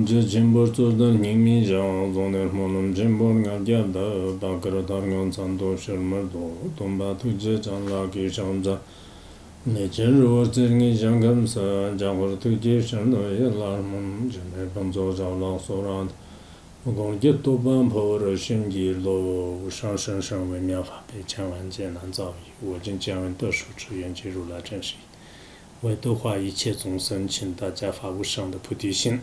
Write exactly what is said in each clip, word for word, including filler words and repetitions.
这进步做的你们讲，总的我们进步俺家的，大个大俺咱都是么多，东巴土这长拉给上着，那进入这你想干啥？讲我土这上的也拉么，就那帮做着老所让，我讲一多半跑了星期六上升上为妙法被千万劫难遭遇，我今将得数之愿进入了真实。为度化一切众生，请大家发无上的菩提心。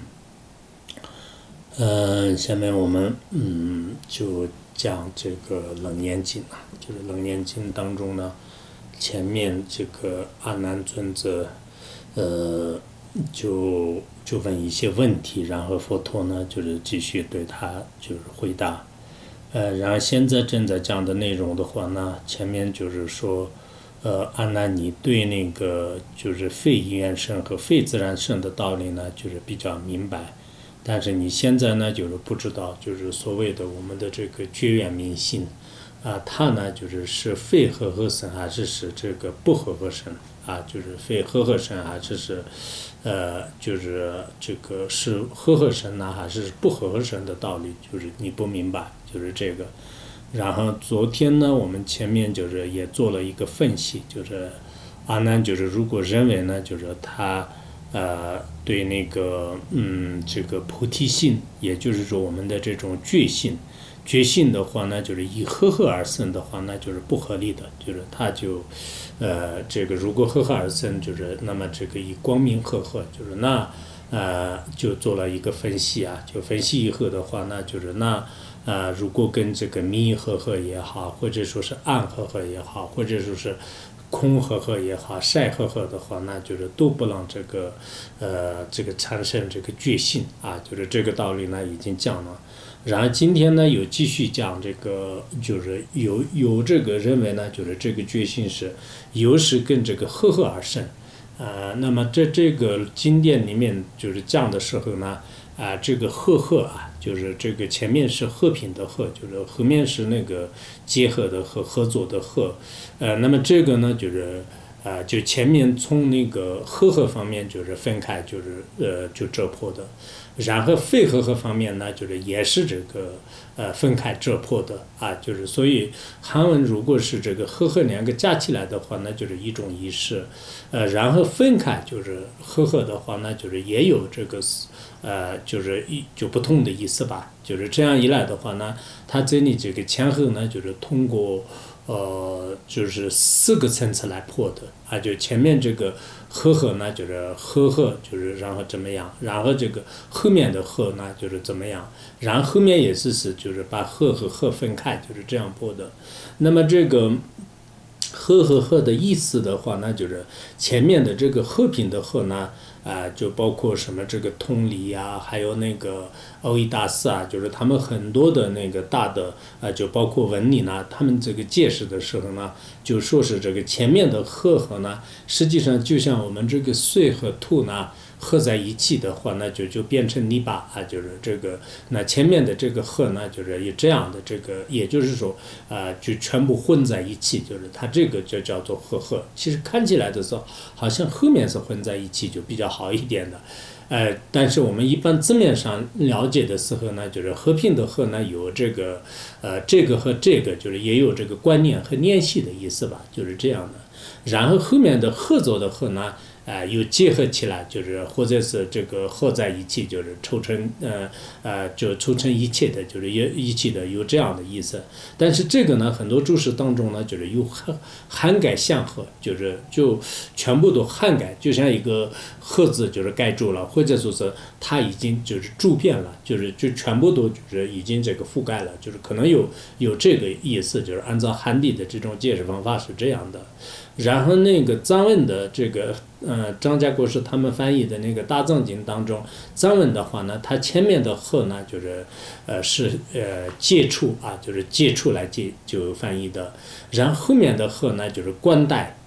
呃，下面我们嗯就讲这个楞严经啊，就是楞严经当中呢，前面这个阿难尊者，呃，就就问一些问题，然后佛陀呢就是继续对他就是回答。呃，然后现在正在讲的内容的话呢，前面就是说。呃，阿难，你对那个就是非因缘生和非自然生的道理呢，就是比较明白，但是你现在呢，就是不知道，就是所谓的我们的这个觉缘明心，啊，它呢就是是非合合生还是是这个不合合生啊，就是非合合生还是是，呃，就是这个是合合生呢还是不合合生的道理，就是你不明白，就是这个。然后昨天呢，我们前面就是也做了一个分析，就是阿难就是如果认为呢，就是他呃对那个嗯这个菩提心，也就是说我们的这种觉性，觉性的话呢，就是以合合而生的话，那就是不合理的，就是他就呃这个如果合合而生，就是那么这个以光明合合，就是那呃就做了一个分析啊，就分析以后的话，那就是那。啊、呃，如果跟这个密合合也好，或者说是暗合合也好，或者说是空合合也好，晒合合的话，那就是都不让这个呃这个产生这个觉性啊，就是这个道理呢已经讲了。然后今天呢又继续讲这个，就是有有这个认为呢，就是这个觉性是有时跟这个合合而生。啊、呃，那么在这个经典里面就是讲的时候呢，啊、呃，这个合合啊。就是这个前面是和平的和，就是后面是那个结合的和合作的和，呃，那么这个呢就是啊、呃，就前面从那个和合方面就是分开，就是呃就折破的，然后非和合方面呢就是也是这个呃分开折破的啊，就是所以韩文如果是这个和合两个加起来的话，那就是一种仪式，呃，然后分开就是和合的话，那就是也有这个。呃，就是一就不同的意思吧，就是这样一来的话呢，它这里这个前后呢，就是通过呃，就是四个层次来破的啊，就前面这个合合呢，就是合合，就是然后怎么样，然后这个后面的合呢，就是怎么样，然后后面也是是就是把合和合分开，就是这样破的。那么这个。和和和的意思的话呢，就是前面的这个和平的和呢，啊、呃，就包括什么这个通理呀，还有那个欧义大师啊，就是他们很多的那个大的啊、呃，就包括文理呢，他们这个解释的时候呢，就说是这个前面的和和呢，实际上就像我们这个水和土呢。合在一起的话，那就就变成泥巴啊，就是这个。那前面的这个合呢，就是以这样的这个，也就是说，啊、呃，就全部混在一起，就是它这个就叫做合合。其实看起来的时候，好像后面是混在一起就比较好一点的。呃，但是我们一般字面上了解的时候呢，就是和平的和呢有这个，呃，这个和这个就是也有这个观念和联系的意思吧，就是这样的。然后后面的合作的合呢。啊、呃，又结合起来，就是或者是这个合在一起，就是凑成呃呃，就凑成一切的，就是一一起的，有这样的意思。但是这个呢，很多注释当中呢，就是有涵涵盖相合，就是就全部都涵盖，就像一个盒子就是盖住了，或者说是它已经就是住遍了，就是就全部都就是已经这个覆盖了，就是可能有有这个意思，就是按照汉地的这种解释方法是这样的。然后那个藏文的这个呃张家国师他们翻译的那个大藏经当中，藏文的话呢，它前面的和呢就是呃是呃接触啊，就是接触来接就翻译的，然后后面的和呢就是观待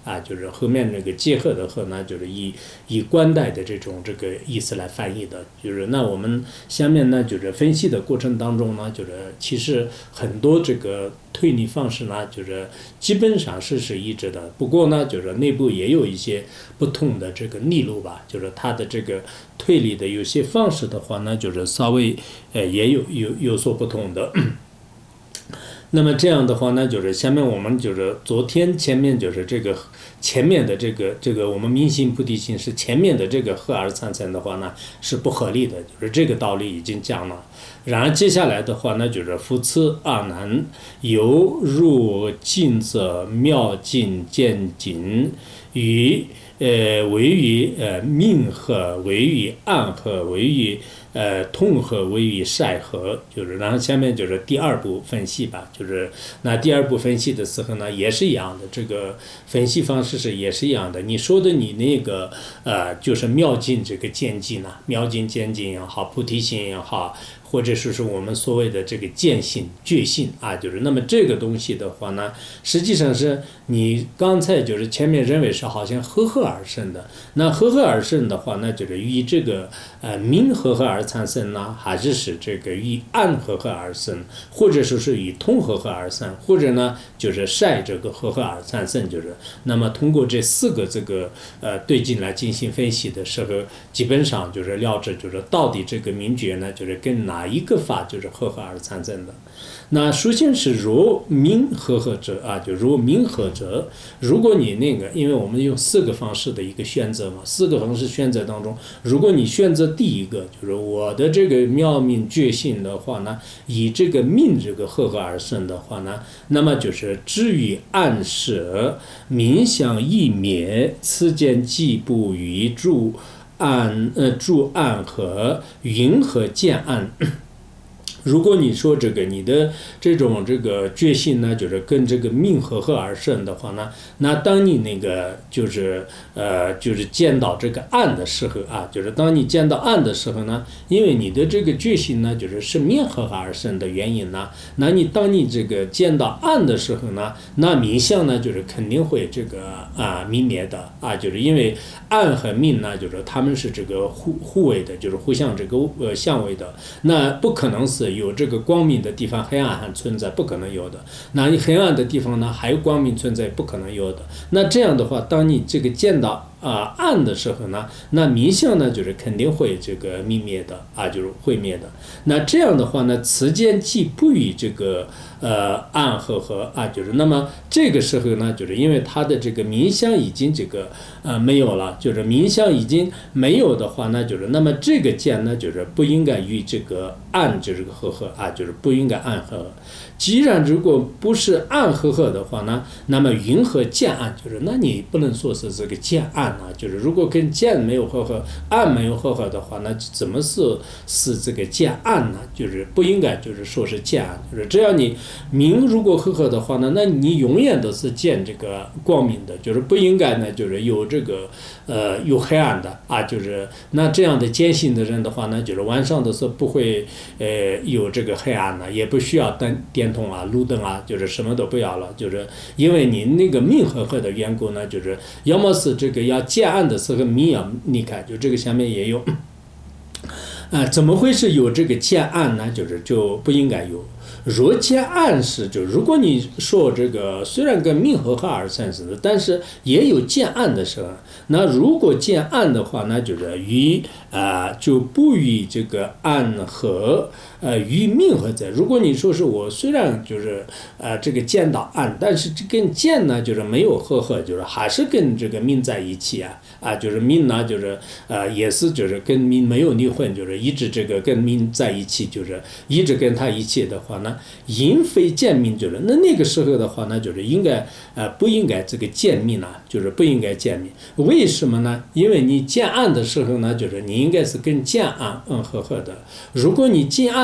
啊，就是后面那个结合的合呢，就是以以冠带的这种这个意思来翻译的。就是那我们下面呢，就是分析的过程当中呢，就是其实很多这个推理方式呢，就是基本上是是一致的。不过呢，就是内部也有一些不同的这个逆路吧，就是它的这个推理的有些方式的话呢，就是稍微呃也有有有所不同的。那么这样的话呢，就是下面我们就是昨天前面就是这个前面的这个这个我们明心菩提心是前面的这个合而参参的话呢是不合理的，就是这个道理已经讲了。然而接下来的话呢，就是夫此二难，犹入尽则妙尽见尽，与呃为于呃命合，为于暗合，为于呃痛合，为于晒合，就是然后下面就是第二步分析吧，就是那第二步分析的时候呢也是一样的，这个分析方式是也是一样的。你说的你那个呃就是妙尽这个见尽呢，妙尽见尽也好，菩提心也好，或者说是我们所谓的这个见性、觉性啊，就是那么这个东西的话呢，实际上是你刚才就是前面认为是好像合合而生的，那合合而生的话，那就是与这个呃明合合而产生呢，还是使这个与暗合合而生，或者说是与通合合而生，或者呢就是晒这个合合而产生，就是那么通过这四个这个呃对境来进行分析的时候，基本上就是料知就是到底这个名觉呢，就是跟哪一个法就是合合而产生的。那首先是若明合合者啊，就若明合者，如果你那个，因为我们用四个方式的一个选择嘛，四个方式选择当中，如果你选择第一个，就是我的这个妙明觉性的话呢，以这个命这个合合而生的话呢，那么就是至于暗舍冥想易灭，此间既不与诸暗呃诸暗合云和见暗。如果你说这个你的这种这个觉性呢，就是跟这个命合合而生的话呢，那当你那个就是呃就是见到这个暗的时候啊，就是当你见到暗的时候呢，因为你的这个觉性呢，就是是命合合而生的原因呢，那你当你这个见到暗的时候呢，那冥相呢就是肯定会这个啊泯灭的啊，就是因为暗和命呢，就是他们是这个互互为的，就是互相这个呃相为的，那不可能是有这个光明的地方黑暗还存在，不可能有的。那你黑暗的地方呢还有光明存在，不可能有的。那这样的话，当你这个见到啊、呃、暗的时候呢，那冥相呢就是肯定会这个泯灭的啊，就是会灭的。那这样的话呢，此间既不与这个呃暗合合啊，就是那么这个时候呢，就是因为它的这个冥相已经这个呃没有了，就是冥相已经没有的话呢，就是那么这个见呢，就是不应该与这个暗就是个合合啊，就是不应该暗合。既然如果不是暗合合的话呢，那么云和见暗就是，那你不能说是这个见暗啊，就是如果跟见没有合合，暗没有合合的话，那怎么是是这个见暗呢？就是不应该就是说是见暗，就是只要你明如果合合的话呢，那你永远都是见这个光明的，就是不应该呢就是有这个呃有黑暗的啊，就是那这样的坚信的人的话呢，就是晚上的时候不会呃有这个黑暗呢，也不需要灯电筒啊、路灯啊，就是什么都不要了，就是因为你那个命合合的缘故呢，就是要么是这个要见暗的时候命要离开，就这个下面也有。啊，怎么会是有这个见暗呢？就是就不应该有。若见暗是，就如果你说这个虽然跟命合合而产生的，但是也有见暗的时候，那如果见暗的话，那就是与啊、呃、就不与这个暗合呃与命合在。如果你说是我虽然就是呃这个见到暗，但是这跟见呢就是没有合合，就是还是跟这个命在一起啊啊，就是命呢就是呃也是就是跟命没有离婚，就是一直这个跟命在一起，就是一直跟他一起的话呢，因非见命就是那那个时候的话呢，就是应该呃不应该这个见命啊，就是不应该见命。为什么呢？因为你见暗的时候呢，就是你应该是跟见暗嗯合合的。如果你见暗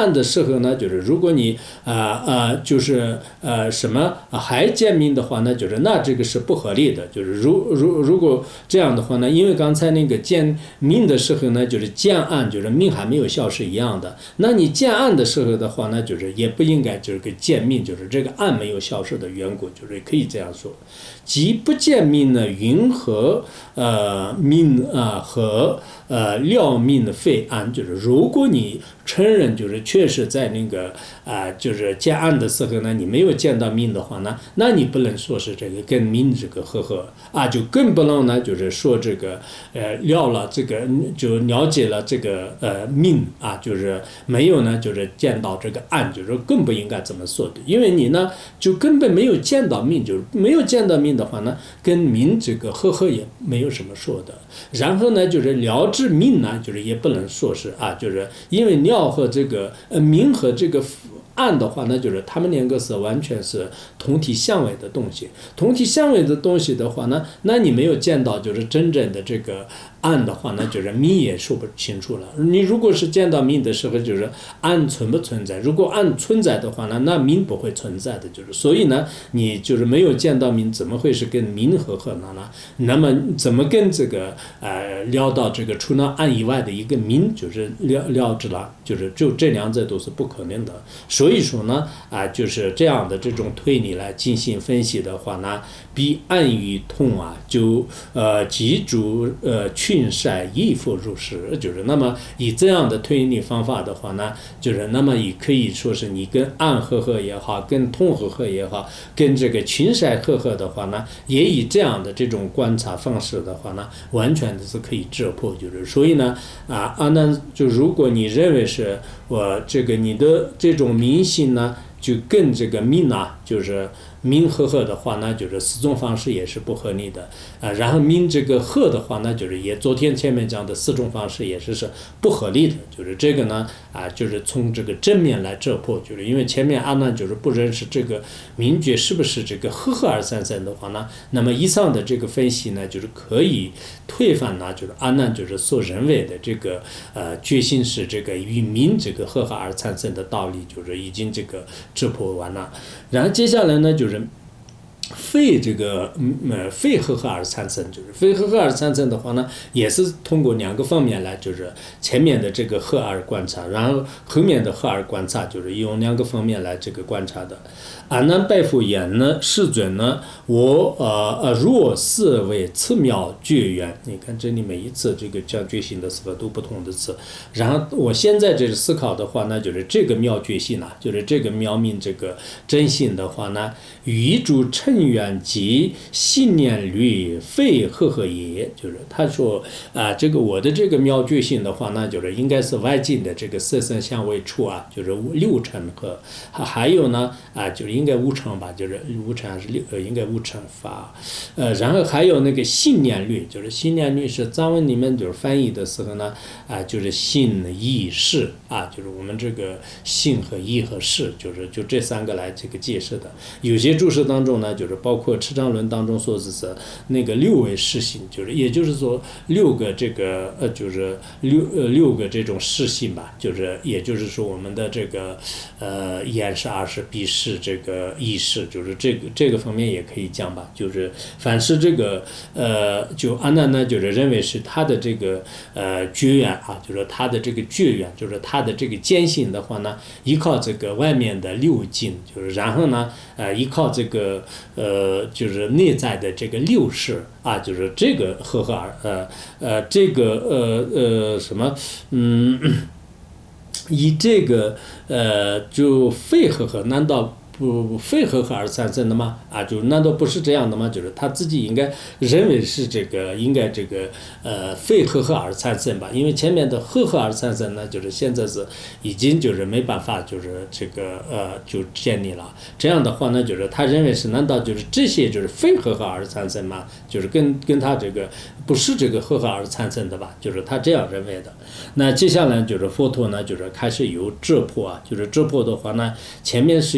暗的时候呢，就是如果你啊呃就是呃什么还见命的话呢，就是那这个是不合理的，就是如如如果这样的话呢，因为刚才那个见命的时候呢，就是见暗，就是命还没有消是一样的。那你见暗的时候的话呢，就是也不应该就是个见命，就是这个暗没有消失的缘故，就是可以这样说。即不见命呢，云和呃命啊、呃、和呃料命的废暗，就是如果你承认就是确实在那个啊、呃、就是见暗的时候呢，你没有见到命的话呢，那你不能说是这个跟命这个合合啊，就更不能呢就是说这个呃料了这个就了解了这个呃命啊，就是没有呢就是见到这个暗，就是更不应该这么说的，因为你呢就根本没有见到命，就是没有见到命的话呢，跟命这个合合也没有什么说的。然后呢，就是了知命呢，就是也不能说是啊，就是因为料和这个呃命和这个暗的话呢，就是他们两个是完全是同体相位的东西。同体相位的东西的话呢，那你没有见到就是真正的这个暗的话呢，就是命也说不清楚了。你如果是见到命的时候，就是暗存不存在？如果暗存在的话呢，那命不会存在的，就是所以呢，你就是没有见到命，怎么会是跟命合合呢？那么怎么跟这个呃聊到这个除了暗以外的一个命，就是聊聊知了，就是就这两者都是不可能的。所以说呢，啊、呃，就是这样的这种推理来进行分析的话呢，比暗与通啊，就呃记住呃群晒亦复如是，就是那么以这样的推理方法的话呢，就是那么也可以说是你跟暗合合也好，跟通合合也好，跟这个群晒合合的话呢，也以这样的这种观察方式的话呢，完全的是可以侦破，就是所以呢啊啊那就如果你认为是我这个你的这种迷信呢，就跟这个命啊，就是命合合的话呢，就是四种方式也是不合理的啊。然后命这个合的话呢，就是也昨天前面讲的四种方式也是是不合理的，就是这个呢啊，就是从这个正面来侦破，就是因为前面阿难就是不认识这个名觉是不是这个合合而产生的话呢，那么以上的这个分析呢，就是可以推翻呢，就是阿难就是所认为的这个呃觉醒是这个与命这个合合而产生的道理，就是已经这个侦破完了。然后接下来呢，就是非这个呃非合合而产生，就是非合合而产生的话呢，也是通过两个方面来，就是前面的这个合而观察，然后后面的合而观察，就是用两个方面来这个观察的。阿难拜复言呢，世尊呢，我呃呃若是为此妙觉缘，你看这里每一次这个讲觉性的时候都不同的词，然后我现在这个思考的话呢，就是这个妙觉性啊，就是这个妙明这个真性的话呢，与诸成缘及信念律非合合也，就是他说啊、呃，这个我的这个妙觉性的话呢，就是应该是外境的这个色身相位处啊，就是六尘和还有呢啊、呃，就是应该无常吧，就是无常还是六呃应该无常法，呃，然后还有那个信念律，就是信念律是藏文里面就是翻译的时候呢啊、呃，就是信意识啊，就是我们这个信和意和识，就是就这三个来这个解释的。有些注释当中呢，就是包括持章论当中说是那个六位识性，就是也就是说六个这个呃就是六呃六个这种识性吧，就是也就是说我们的这个呃眼识、耳识、鼻识这个意识，就是这个这个方面也可以讲吧，就是凡是这个呃就阿难呢就是认为是他的这个呃觉缘啊，就是他的这个觉缘，就是他的这个坚信的话呢，依靠这个外面的六境，就是然后呢呃依靠这个呃就是内在的这个六识啊，就是这个合合而呃呃这个呃呃什么嗯以这个呃就非合合，难道不非合合而产生的吗？啊，就难道不是这样的吗？就是他自己应该认为是这个，应该这个呃非合合而产生吧？因为前面的合合而产生呢，就是现在是已经就是没办法，就是这个呃就建立了。这样的话呢，就是他认为是，难道就是这些就是非合合而产生吗？就是跟跟他这个不是这个合合而产生的吧？就是他这样认为的。那接下来就是佛陀呢，就是开始有遮破啊，就是遮破的话呢，前面是用这个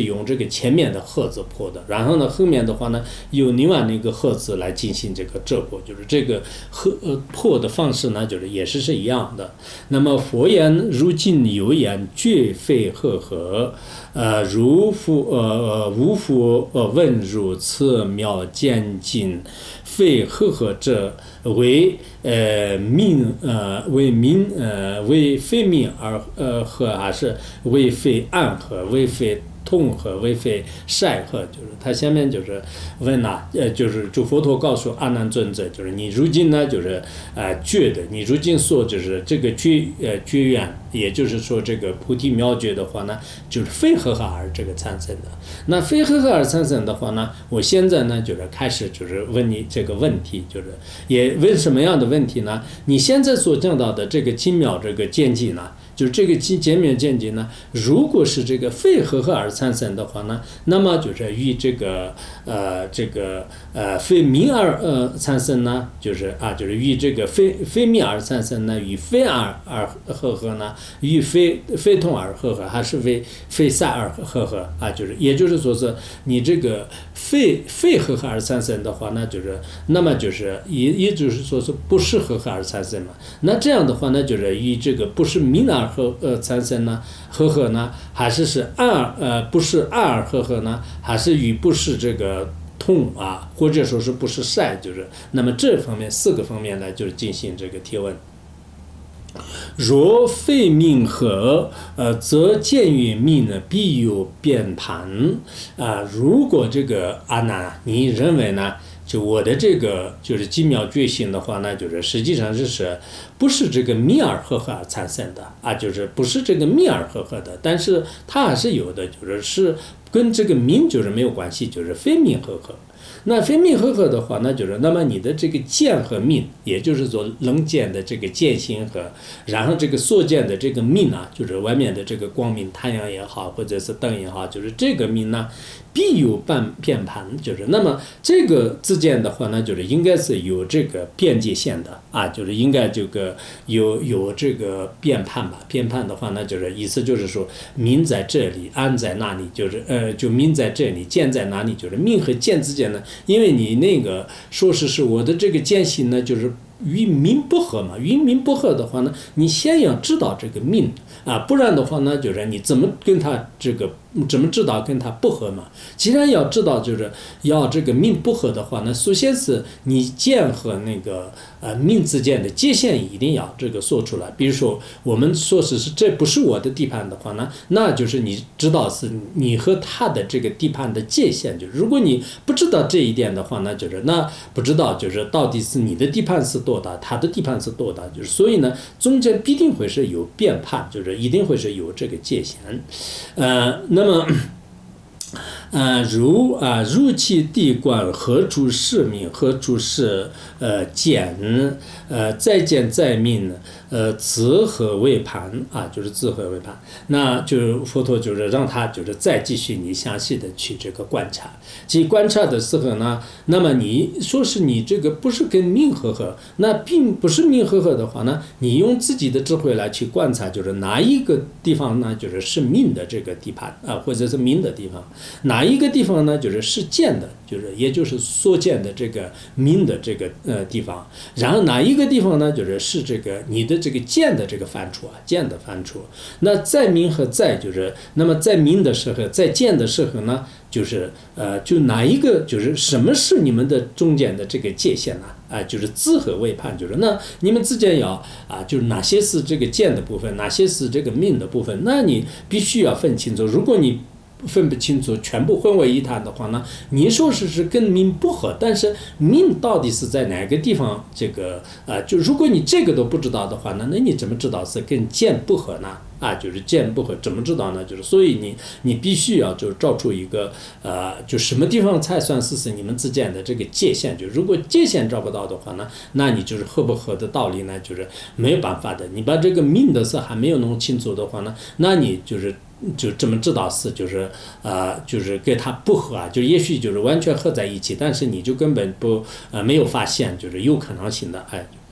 前面的鹤字破的，然后呢后面的话呢有另外那个鹤字来进行这个遮破，就是这个鹤呃破的方式呢，就是也是是一样的。那么佛言如今有言绝非赫赫，呃如复呃无复呃问如此妙见尽，非赫赫者为呃命呃为命呃为非命而呃和，还是为非暗合，为非痛和为非晒和，就是他下面就是问呐、啊，呃，就是就佛陀告诉阿难尊者，就是你如今呢，就是呃觉的，你如今说就是这个觉呃觉愿，也就是说这个菩提妙觉的话呢，就是非和合而这个产生的。那非和合而产生的话呢，我现在呢就是开始就是问你这个问题，就是也问什么样的问题呢？你现在所讲到的这个精妙这个见解呢？就是这个减免见解呢，如果是这个非和合而产生的话呢，那么就是与这个呃这个呃非明而呃产生呢，就是啊就是与这个非非明而产生呢，与非而而合合呢，与非非痛而合合，还是非非散而合合啊？就是也就是说是你这个非非和合而产生的话呢，就是那么就是也也就是说是不是和合而产生嘛？那这样的话呢，就是与这个不是明而和呃产生呢和合呢，还是是暗呃不是暗而和合呢，还是与不是这个痛啊，或者说是不是晒，就是那么这方面四个方面呢，就是进行这个提问。若非命合，呃，则见于命呢必有变盘啊、呃。如果这个阿难，你认为呢？就我的这个就是几秒觉醒的话呢，就是实际上就是不是这个密而合合而产生的啊，就是不是这个密而合合的，但是它还是有的，就是是跟这个命就是没有关系，就是非命合合。那非命合合的话，那就是那么你的这个见和命，也就是说能见的这个见性和，然后这个所见的这个命啊，就是外面的这个光明，太阳也好，或者是灯也好，就是这个命呢，必有半片盘，就是那么这个之间的话呢，就是应该是有这个边界线的啊，就是应该这个有有这个边判吧，边判的话呢，就是意思就是说命在这里，安在那里，就是呃，就命在这里，见在哪里，就是命和见之间呢。因为你那个说是是我的这个见性呢，就是与命不合嘛，与命不合的话呢，你先要知道这个命啊，不然的话呢，就是你怎么跟他这个怎么知道跟他不合嘛？既然要知道就是要这个命不合的话呢，首先是你见和那个呃命之间的界限一定要这个说出来。比如说我们说是是这不是我的地盘的话呢，那就是你知道是你和他的这个地盘的界限。就如果你不知道这一点的话呢，就是那不知道就是到底是你的地盘是多大，他的地盘是多大，就是所以呢中间必定会是有变判，就是一定会是有这个界限。呃，那么。呃，如啊，如其地观，何处是命？何处是呃见？呃，再见再命，呃，自何为盘啊？就是自何为盘。那就佛陀就是让他就是再继续你详细的去这个观察。其观察的时候呢，那么你说是你这个不是跟命合合，那并不是命合合的话呢，你用自己的智慧来去观察，就是哪一个地方呢，就是是命的这个地盘啊，或者是命的地方。哪一个地方呢？就是是见的，就是也就是所见的这个命的这个呃地方。然后哪一个地方呢？就是是这个你的这个见的这个范畴啊，见的范畴。那在命和在就是那么在命的时候，在见的时候呢，就是呃就哪一个就是什么是你们的中间的这个界限呢？啊，就是自何为判，就是那你们之间要啊，就是哪些是这个见的部分，哪些是这个命的部分，那你必须要分清楚。如果你分不清楚，全部混为一谈的话呢，你说是是跟命不合，但是命到底是在哪个地方？这个呃，就如果你这个都不知道的话呢，那你怎么知道是跟见不合呢？啊，就是见不合，怎么知道呢？就是所以你你必须要就找出一个呃，就什么地方才算是是你们之间的这个界限？就如果界限找不到的话呢，那你就是合不合的道理呢，就是没有办法的。你把这个命的事还没有弄清楚的话呢，那你就是就这么知道是就是呃就是跟它不合啊，就也许就是完全合在一起，但是你就根本不呃没有发现，就是有可能性的哎。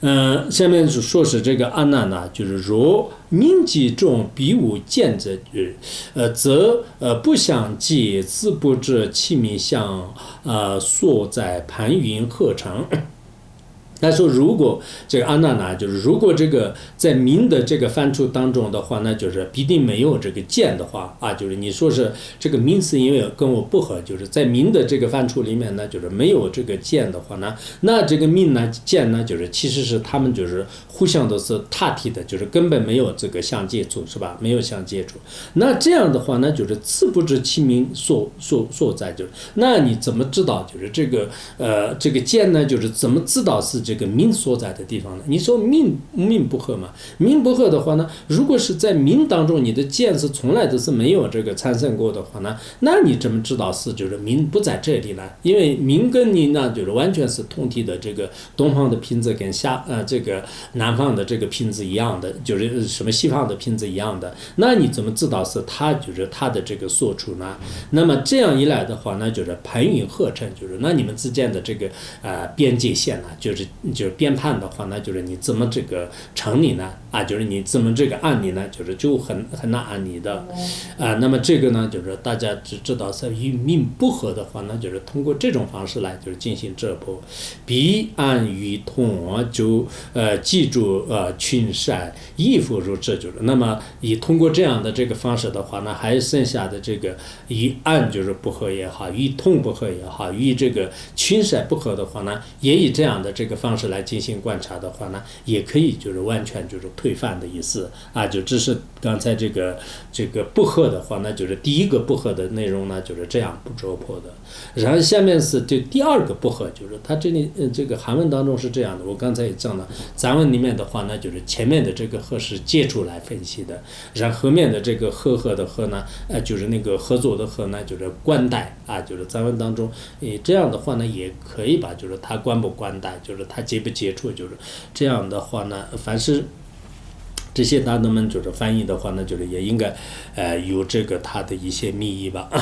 嗯，下面说是这个阿难呢，就是若命己中必无见者，呃，则呃不想借自不知其名相，呃所在盘云合成。他说，如果这个阿难呢，就是如果这个在明的这个范畴当中的话，那就是必定没有这个见的话啊，就是你说是这个明是因为跟我不合，就是在明的这个范畴里面呢，就是没有这个见的话呢，那这个明呢见呢，就是其实是他们就是互相都是他体的，就是根本没有这个相接触，是吧？没有相接触。那这样的话呢，就是自不知其名所所所在，就是那你怎么知道？就是这个呃这个见呢，就是怎么知道是这个名所在的地方呢？你说名名不合嘛？名不合的话呢，如果是在名当中，你的见是从来都是没有这个产生过的话呢，那你怎么知道是就是名不在这里呢？因为名跟你呢，就是完全是同体的，这个东方的瓶子跟下呃这个南方的这个瓶子一样的，就是什么西方的瓶子一样的，那你怎么知道是它就是它的这个所处呢？那么这样一来的话呢，就是盘云合成，就是那你们之间的这个呃边界线呢，就是就是编判的话呢，就是你怎么这个成理呢？啊，就是你怎么这个按理呢？就是就很很难按理的，啊，那么这个呢，就是大家只知道是与命不合的话呢，就是通过这种方式来就是进行这步，彼按与同啊，就呃记住呃群善依附入这就是，那么以通过这样的这个方式的话呢，还剩下的这个与按就是不合也好，与同不合也好，与这个群善不合的话呢，也以这样的这个方式来进行观察的话呢，也可以就是完全就是推翻的意思啊，就只是刚才这个这个不合的话，那就是第一个不合的内容呢，就是这样不着破的。然后下面是这第二个不合，就是它这里呃这个韩文当中是这样的，我刚才也讲了，咱文里面的话呢，就是前面的这个合是接触来分析的，然后后面的这个合合的合呢，呃就是那个合作的合呢，就是关待啊，就是咱文当中，诶这样的话呢，也可以吧，就是他关不关待，就是他接不接触，就是这样的话呢，凡是这些大德们就是翻译的话呢，就是也应该，呃，有这个它的一些密意吧。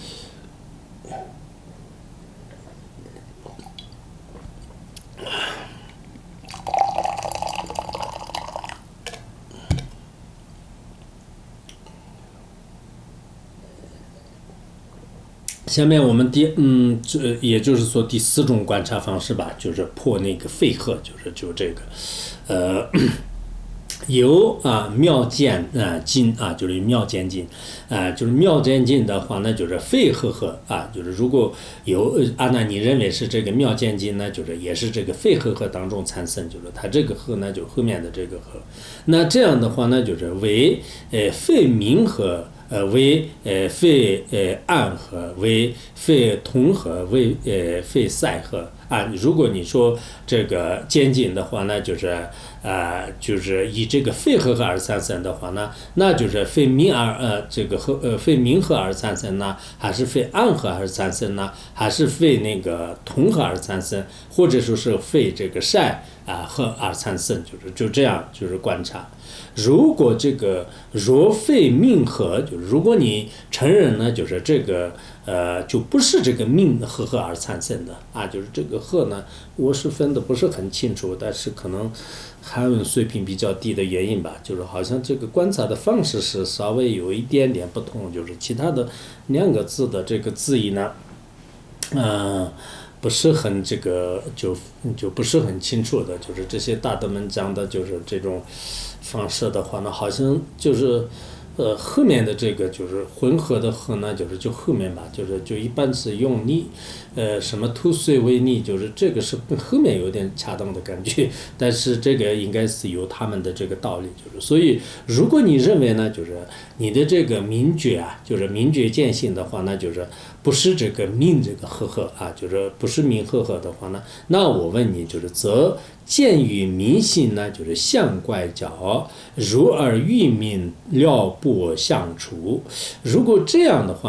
下面我们第嗯，这也就是说第四种观察方式吧，就是破那个废合，就是就这个，呃。有啊妙见啊经啊，就是妙见经啊，就是妙见经的话呢，就是非合合啊，就是如果有阿难你认为是这个妙见经呢，就是也是这个非合合当中产生，就是它这个合呢，就后面的这个合，那这样的话呢，就是为呃非明合。呃，为呃非呃暗合，为非同合，为呃非赛合啊。如果你说这个渐进的话呢，就是啊、呃，就是以这个非合合而产生的话呢，那就是非明而呃这个合呃非明合而产生呢，还是非暗合而产生呢，还是非那个同合而产生，或者说是非这个赛啊合而产生，就是就这样就是观察。如果这个若非命合，就是如果你承认呢，就是这个呃就不是这个命合合而产生的啊，就是这个合呢，我是分的不是很清楚，但是可能韩文水平比较低的原因吧，就是好像这个观察的方式是稍微有一点点不同，就是其他的两个字的这个字义呢，嗯、呃。不是很这个就就不是很清楚的，就是这些大德们讲的，就是这种方式的话呢，好像就是呃后面的这个就是混合的合呢，就是就后面吧，就是就一般是用逆呃什么突遂为逆，就是这个是后面有点恰当的感觉，但是这个应该是有他们的这个道理，就是所以如果你认为呢，就是你的这个明觉啊，就是明觉见性的话，那就是不是这个命这个合合啊，就是不是命合合的话呢，那我问你就是则见与民性呢，就是相怪角，如而欲命料不相处。如果这样的话呢，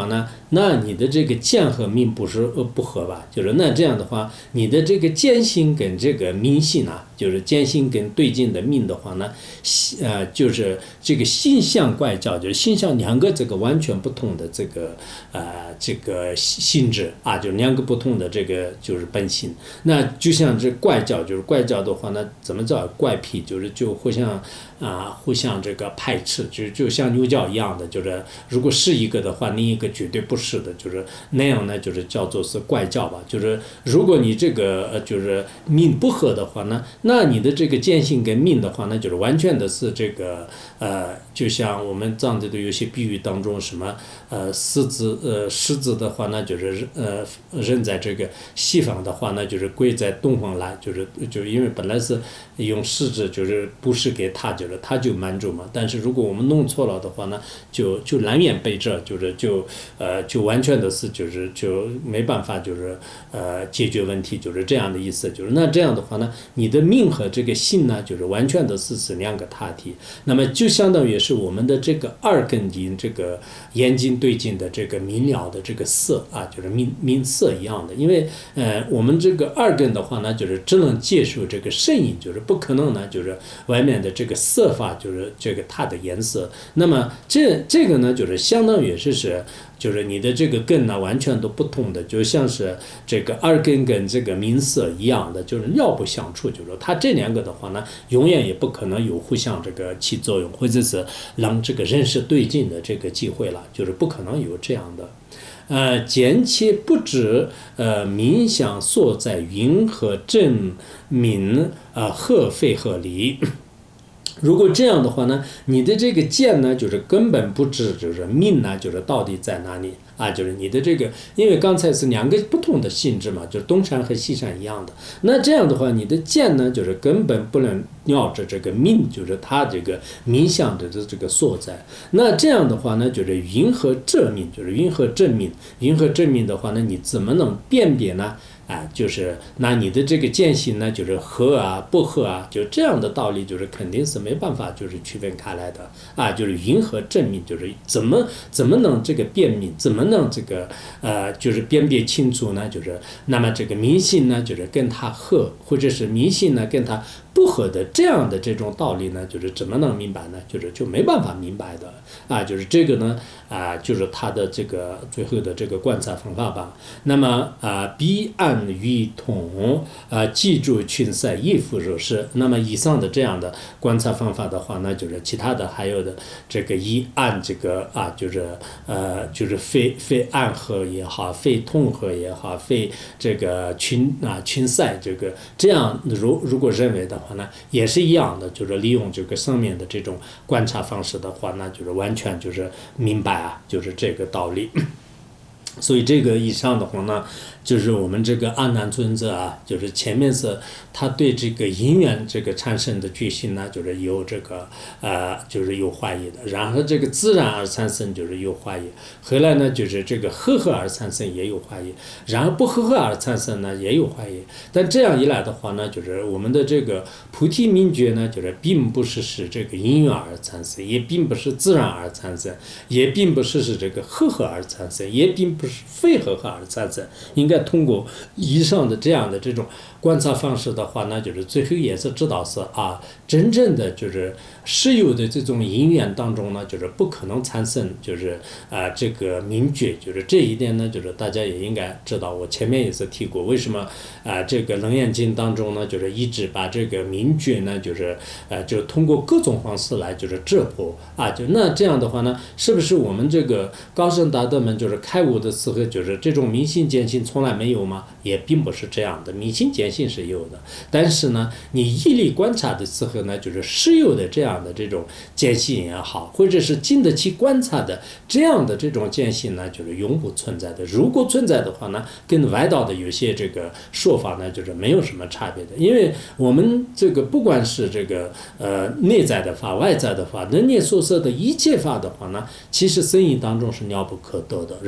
那你的这个见和命不是呃不合吧？就是那这样的话，你的这个见性跟这个命性啊，就是见性跟对境的命的话呢，呃，就是这个性相怪教，就是性相两个这个完全不同的这个呃这个性质啊，就两个不同的这个就是本性。那就像这怪教，就是怪教的话呢，怎么叫怪癖？就是就互相啊互相这个排斥，就就像牛角一样的，就是如果是一个的话，另一个绝对不是的，就是那样呢，就是叫做是怪教吧。就是如果你这个呃就是命不合的话呢，那你的这个见性跟命的话呢，就是完全的是这个呃，就像我们藏地的有些比喻当中，什么呃狮子呃狮子的话呢，就是呃人在这个西方的话呢，就是跪在东方来，就是就因为本来是用狮子就是布施给他，就是他就满足嘛。但是如果我们弄错了的话呢，就就南辕北辙，就是就呃就完全的是就是就没办法就是呃解决问题，就是这样的意思。就是那这样的话呢，你的命和这个性呢，就是完全的是是两个他体。那么就相当于是我们的这个二根经这个眼睛对境的这个明了的这个色啊，就是明明色一样的。因为呃我们这个二根的话呢，就是只能接受这个声音，就是不可能呢就是外面的这个色法，就是这个它的颜色。那么这这个呢，就是相当于是是。就是你的这个根呢，完全都不同的，就像是这个二根跟这个明色一样的，就是料不相处。就是说它这两个的话呢，永远也不可能有互相这个起作用，或者是让这个认识对境的这个机会了，就是不可能有这样的。呃，简且不止呃冥想所在云和正冥呃合非合理。如果这样的话呢，你的这个见呢，就是根本不知，就是命呢，就是到底在哪里啊？就是你的这个，因为刚才是两个不同的性质嘛，就是东山和西山一样的。那这样的话，你的见呢，就是根本不能料着这个命，就是它这个冥想的这个所在。那这样的话呢，就是云和正命，就是云和正命，云和正命的话呢，你怎么能辨别呢？啊，就是那你的这个见性呢，就是合啊不合啊，就这样的道理，就是肯定是没办法就是区分开来的啊。就是云和正命，就是怎么怎么能这个辨明，怎么能这个呃就是辨别清楚呢？就是那么这个明性呢，就是跟它合，或者是明性呢跟它不合的这样的这种道理呢，就是怎么能明白呢？就是就没办法明白的啊。就是这个呢啊，就是它的这个最后的这个观察方法吧。那么啊，彼岸与同啊，记住群赛亦复如是。那么以上的这样的观察方法的话呢，就是其他的还有的这个一按这个啊，就是呃，就是非非暗合也好，非同合也好，非这个群啊群赛这个这样，如如果认为的话呢，也是一样的，就是利用这个上面的这种观察方式的话，那就是完全就是明白啊，就是这个道理。所以这个以上的话呢，就是我们这个阿难尊者啊，就是前面是他对这个因缘这个产生的决心呢，就是有这个呃，就是有怀疑的。然后这个自然而产生就是有怀疑，后来呢就是这个合合而产生也有怀疑，然后不合合而产生呢也有怀疑。但这样一来的话呢，就是我们的这个菩提明觉呢，就是并不是是这个因缘而产生，也并不是自然而产生，也并不是是这个合合而产生，也并不是非合合而产生。应该通过以上的这样的这种观察方式的话，那就是最后也是知道是啊，真正的就是实有的这种因缘当中呢，就是不可能产生就是啊这个明觉，就是这一点呢，就是大家也应该知道。我前面也是提过，为什么啊这个楞严经当中呢，就是一直把这个明觉呢，就是呃就通过各种方式来就是质破啊，就那这样的话呢，是不是我们这个高僧大德们就是开悟的时候，就是这种明心见性从来没有吗？也并不是这样的，明心见性是有的，但是呢，你毅力观察的时候呢，就是实有的这样的这种见性也好，或者是经得起观察的这样的这种见性呢，就是永不存在的。如果存在的话呢，跟外道的有些这个说法呢，就是没有什么差别的。因为我们这个不管是这个呃内在的法、外在的法，人念所摄的一切法的话呢，其实生意当中是了不可得的。然后世俗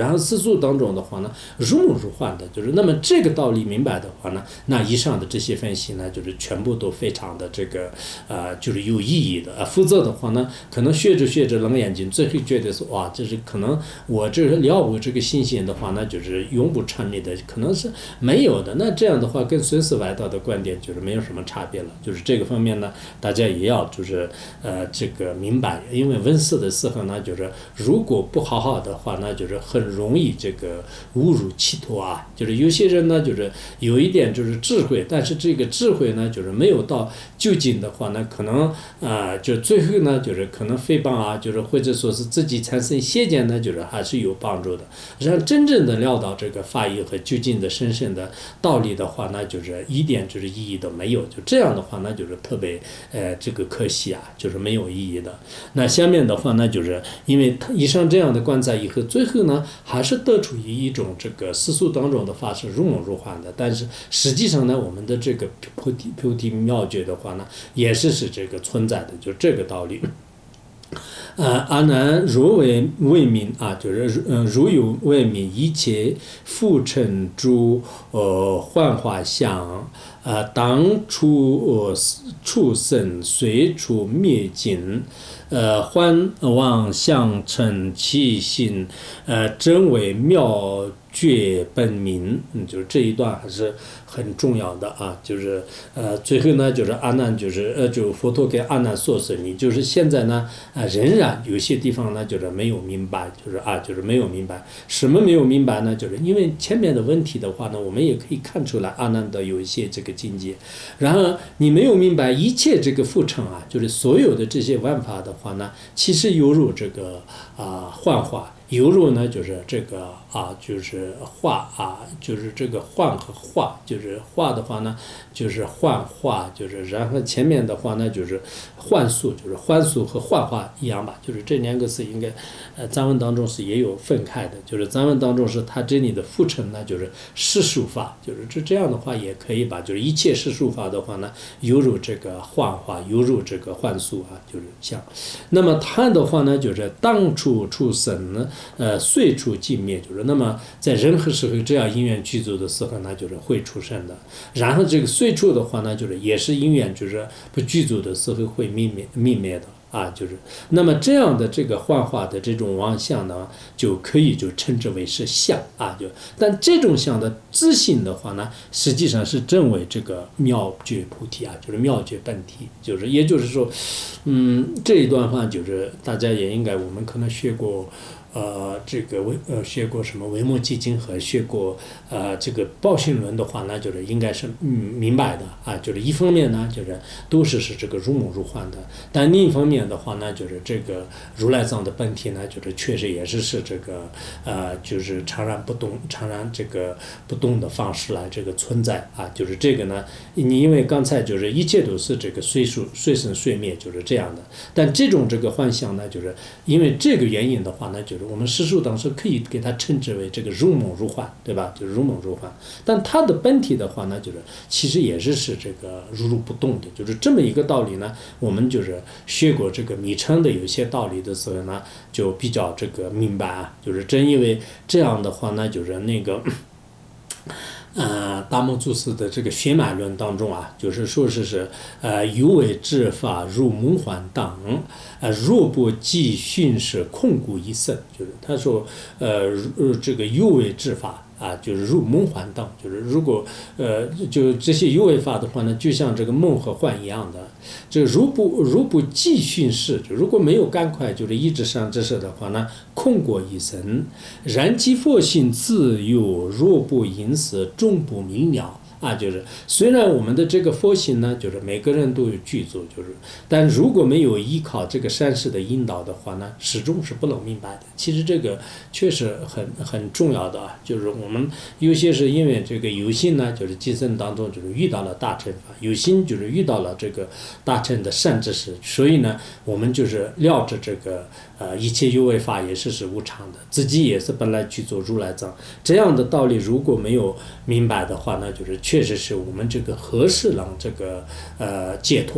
素当中的话呢，如梦如幻的，就是那么这个道理明白的话呢，那以上的这些分析呢，就是全部都非常的这个呃，就是有意义的啊。否则的话呢，可能学着学着冷眼睛，最后觉得说哇，这是可能我这了无这个信心的话呢，就是永不成立的，可能是没有的。那这样的话，跟孙思外道的观点就是没有什么差别了。就是这个方面呢，大家也要就是呃这个明白，因为文思的时候呢，就是如果不好好的话，那就是很容易这个误入歧途啊。就是有些人呢，就是有一点就是智慧，但是这个智慧呢，就是没有到究竟的话呢，可能啊、呃、就最后呢，就是可能诽谤啊，就是或者说是自己产生邪见呢，就是还是有帮助的。让真正的料到这个法义和究竟的深深的道理的话，那就是一点就是意义都没有。就这样的话，那就是特别呃这个可惜啊，就是没有意义的。那下面的话呢，就是因为他以上这样的观察以后，最后呢还是得出一种这个世俗当中的法是如梦如幻的，但是实际上呢，我们的这个菩提菩提妙觉的话呢，也是是这个存在的，就这个道理。呃，阿难若为为民啊，就是呃，如有为民，一切复成诸呃幻化相，呃，当初呃畜生随处灭尽，呃，幻妄相成其性，呃，真为妙觉本明。嗯，就是这一段还是很重要的啊，就是呃，最后呢，就是阿难就是呃，就佛陀给阿难说是你就是现在呢啊、呃，仍然有些地方呢就是没有明白，就是啊，就是没有明白什么没有明白呢？就是因为前面的问题的话呢，我们也可以看出来阿难的有一些这个境界，然后你没有明白一切这个复成啊，就是所有的这些万法的话呢，其实犹如这个啊、呃、幻化。犹如呢，就是这个啊，就是化啊，就是这个幻和化，就是化的话呢，就是幻化，就是然后前面的话呢，就是幻素，就是幻素和幻化一样吧，就是这两个是应该，呃，藏文当中是也有分开的，就是藏文当中是它这里的复成呢，就是世俗法，就是这这样的话也可以吧，就是一切世俗法的话呢，犹如这个幻化，犹如这个幻素啊，就是像，那么它的话呢，就是当初出生呢。呃，随处尽灭，就是那么在任何时候这样因缘具足的时候呢，就是会出生的。然后这个随处的话呢，就是也是因缘就是不具足的时候会灭灭灭灭的啊，就是那么这样的这个幻化的这种妄相呢，就可以就称之为是相啊，就但这种相的自信的话呢，实际上是证为这个妙觉菩提啊，就是妙觉本体，就是也就是说，嗯，这一段话就是大家也应该我们可能学过。呃，这个维呃学过什么维摩诘经和学过呃这个报信论的话呢，就是应该是嗯明白的啊，就是一方面呢就是都是是这个如梦如幻的，但另一方面的话呢，就是这个如来藏的本体呢，就是确实也是是这个呃就是常然不动，常然这个不动的方式来这个存在啊，就是这个呢，你因为刚才就是一切都是这个随数随生随灭就是这样的，但这种这个幻象呢，就是因为这个原因的话呢，就是我们世俗当时可以给它称之为这个如梦如幻，对吧？就是如梦如幻。但它的本体的话呢，就是其实也是是这个如如不动的，就是这么一个道理呢。我们就是学过这个密乘的有些道理的时候呢，就比较这个明白啊。就是正因为这样的话呢，就是那个。呃，达摩祖师的这个玄满论当中啊，就是说是是呃，有为之法如梦幻当，呃，若不继训是空故一生，就是他说呃，这个有为之法。啊，就是入梦幻当，就是如果呃，就这些有为法的话呢，就像这个梦和幻一样的，这如不如不继续事，就如果没有赶快就是一直上这事的话呢，空过一生，然其佛性自有，若不因此终不明了。啊，就是虽然我们的这个佛性呢，就是每个人都有具足，就是，但如果没有依靠这个善事的引导的话呢，始终是不能明白的。其实这个确实很很重要的啊，就是我们有些是因为这个有心呢，就是今生当中就是遇到了大乘法，有心就是遇到了这个大乘的善知识，所以呢，我们就是料着这个呃一切有为法也是是无常的，自己也是本来具足如来藏这样的道理，如果没有明白的话呢，就是。确实是我们这个何时让这个呃解脱啊，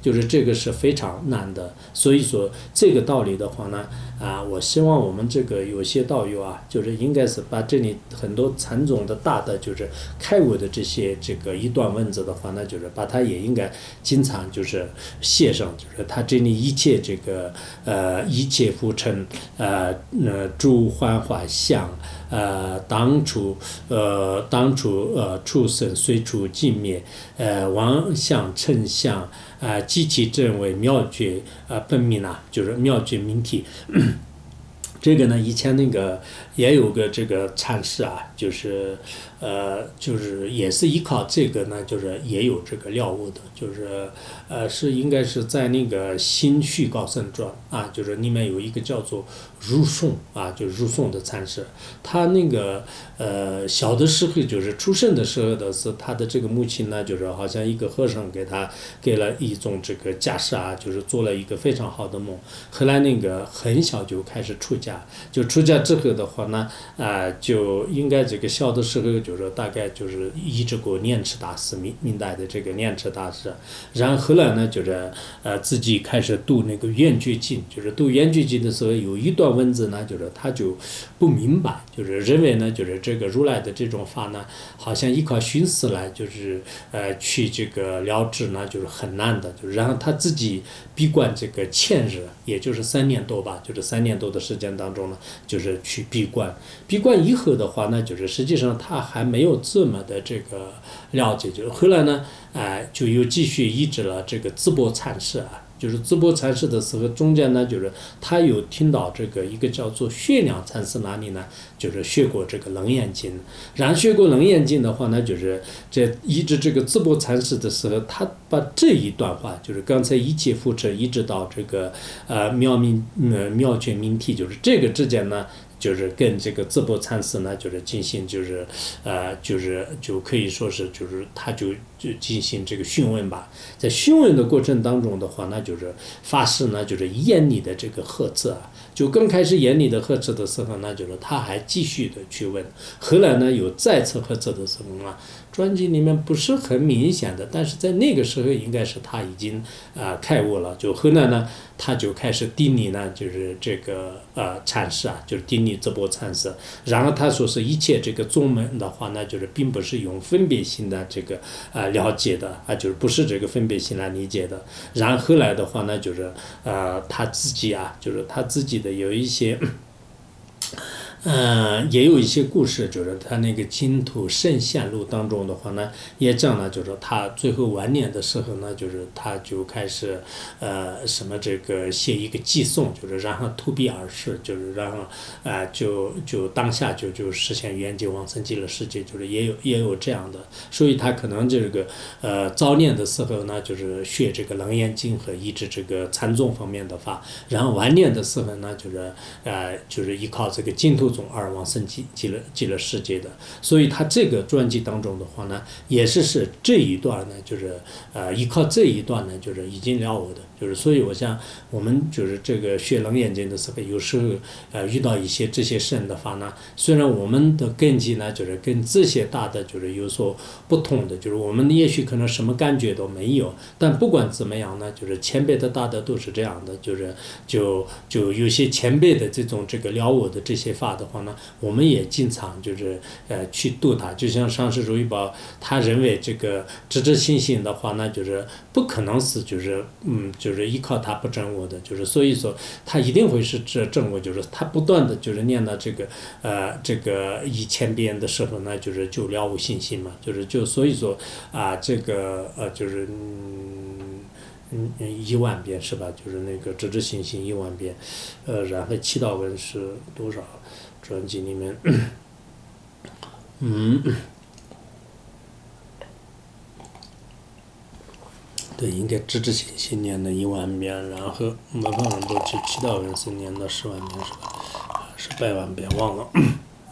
就是这个是非常难的。所以说这个道理的话呢，啊，我希望我们这个有些道友啊，就是应该是把这里很多禅宗的大的就是开悟的这些这个一段文字的话呢，就是把它也应该经常就是写上，就是他这里一切这个呃一切浮尘呃呃诸幻化相。呃，当初呃，当初呃，出生随处尽灭，呃，妄相成相，呃，极其真为妙觉呃本命啊，就是妙觉明体。这个呢，以前那个也有个这个禅师啊，就是呃，就是也是依靠这个呢，就是也有这个了悟的，就是呃，是应该是在那个《新虚高僧传》啊，就是里面有一个叫做入颂啊，就是入颂的禅师，他那个呃小的时候就是出生的时候的是他的这个母亲呢，就是好像一个和尚给他给了一种这个家世啊，就是做了一个非常好的梦，后来那个很小就开始出家。就出家之后的话呢，啊、呃，就应该这个小的时候就是大概就是依着过念慈大师，明明代的这个念慈大师，然后后来呢，就是呃自己开始读那个圆觉经，就是读圆觉经的时候有一段文字呢，就是他就不明白，就是认为呢，就是这个如来的这种法呢，好像依靠寻思来就是呃去这个了知呢，就是很难的，就是然后他自己闭关这个千日，也就是三年多吧，就是三年多的时间当中呢，就是去闭关。闭关以后的话呢，就是实际上他还没有这么的这个了解，就是后来呢，哎、呃，就又继续依止了这个淄博禅师啊。就是淄博禅师的时候，中间呢，就是他有听到这个一个叫做血量禅师那里呢，就是学过这个楞严经。然后学过楞严经的话呢，就是这一直这个淄博禅师的时候，他把这一段话，就是刚才一切复彻一直到这个呃妙明呃妙觉明体，就是这个之间呢。就是跟这个淄博禅师呢，就是进行就是呃就是就可以说是就是他就就进行这个询问吧，在询问的过程当中的话呢，就是法师呢就是严厉的这个呵斥啊，就刚开始严厉的呵斥的时候呢，就是他还继续的去问，后来呢有再次呵斥的时候啊，专辑里面不是很明显的，但是在那个时候应该是他已经啊、呃、开悟了，就后来呢他就开始顶礼呢，就是这个呃禅师啊，就是顶礼淄博禅师。然后他说是一切这个宗门的话呢，就是并不是用分别心的这个啊、呃、了解的啊，就是不是这个分别心来理解的。然后后来的话呢，就是呃他自己啊，就是他自己的有一些。嗯，也有一些故事，就是他那个《净土圣贤录》当中的话呢，也讲了，就是他最后晚年的时候呢，就是他就开始，呃，什么这个写一个寄送，就是然后投笔而逝，就是然后啊、呃，就就当下就就实现圆寂往生极乐世界，就是也有也有这样的，所以他可能这个呃早年的时候呢，就是学这个楞严经和依止这个禅宗方面的法，然后晚年的时候呢，就是呃就是依靠这个净土。而往生极极乐极乐世界的，所以他这个专辑当中的话呢，也是是这一段呢，就是呃依靠这一段呢，就是已经了悟的，就是所以我想我们就是这个学楞严经的时候，有时候呃遇到一些这些圣的法呢，虽然我们的根基呢，就是跟这些大的就是有所不同的，就是我们也许可能什么感觉都没有，但不管怎么样呢，就是前辈的大德都是这样的，就是就就有些前辈的这种这个了悟的这些法的。的话呢，我们也经常就是呃去度他，就像上师如意宝，他认为这个直直心性的话呢，就是不可能是就是嗯就是依靠他不证悟的，就是所以说他一定会是这证悟，就是他不断的就是念到这个呃这个以前边的时候呢，就是就了悟信心嘛，就是就所以说啊、呃、这个呃就是嗯。嗯，一万遍是吧？就是那个直直心性一万遍，呃，然后祈祷文是多少？专辑里面，嗯，对，应该直直心性念了一万遍，然后文化很多去祈祷文是念了十万遍是吧？还是百万遍忘了。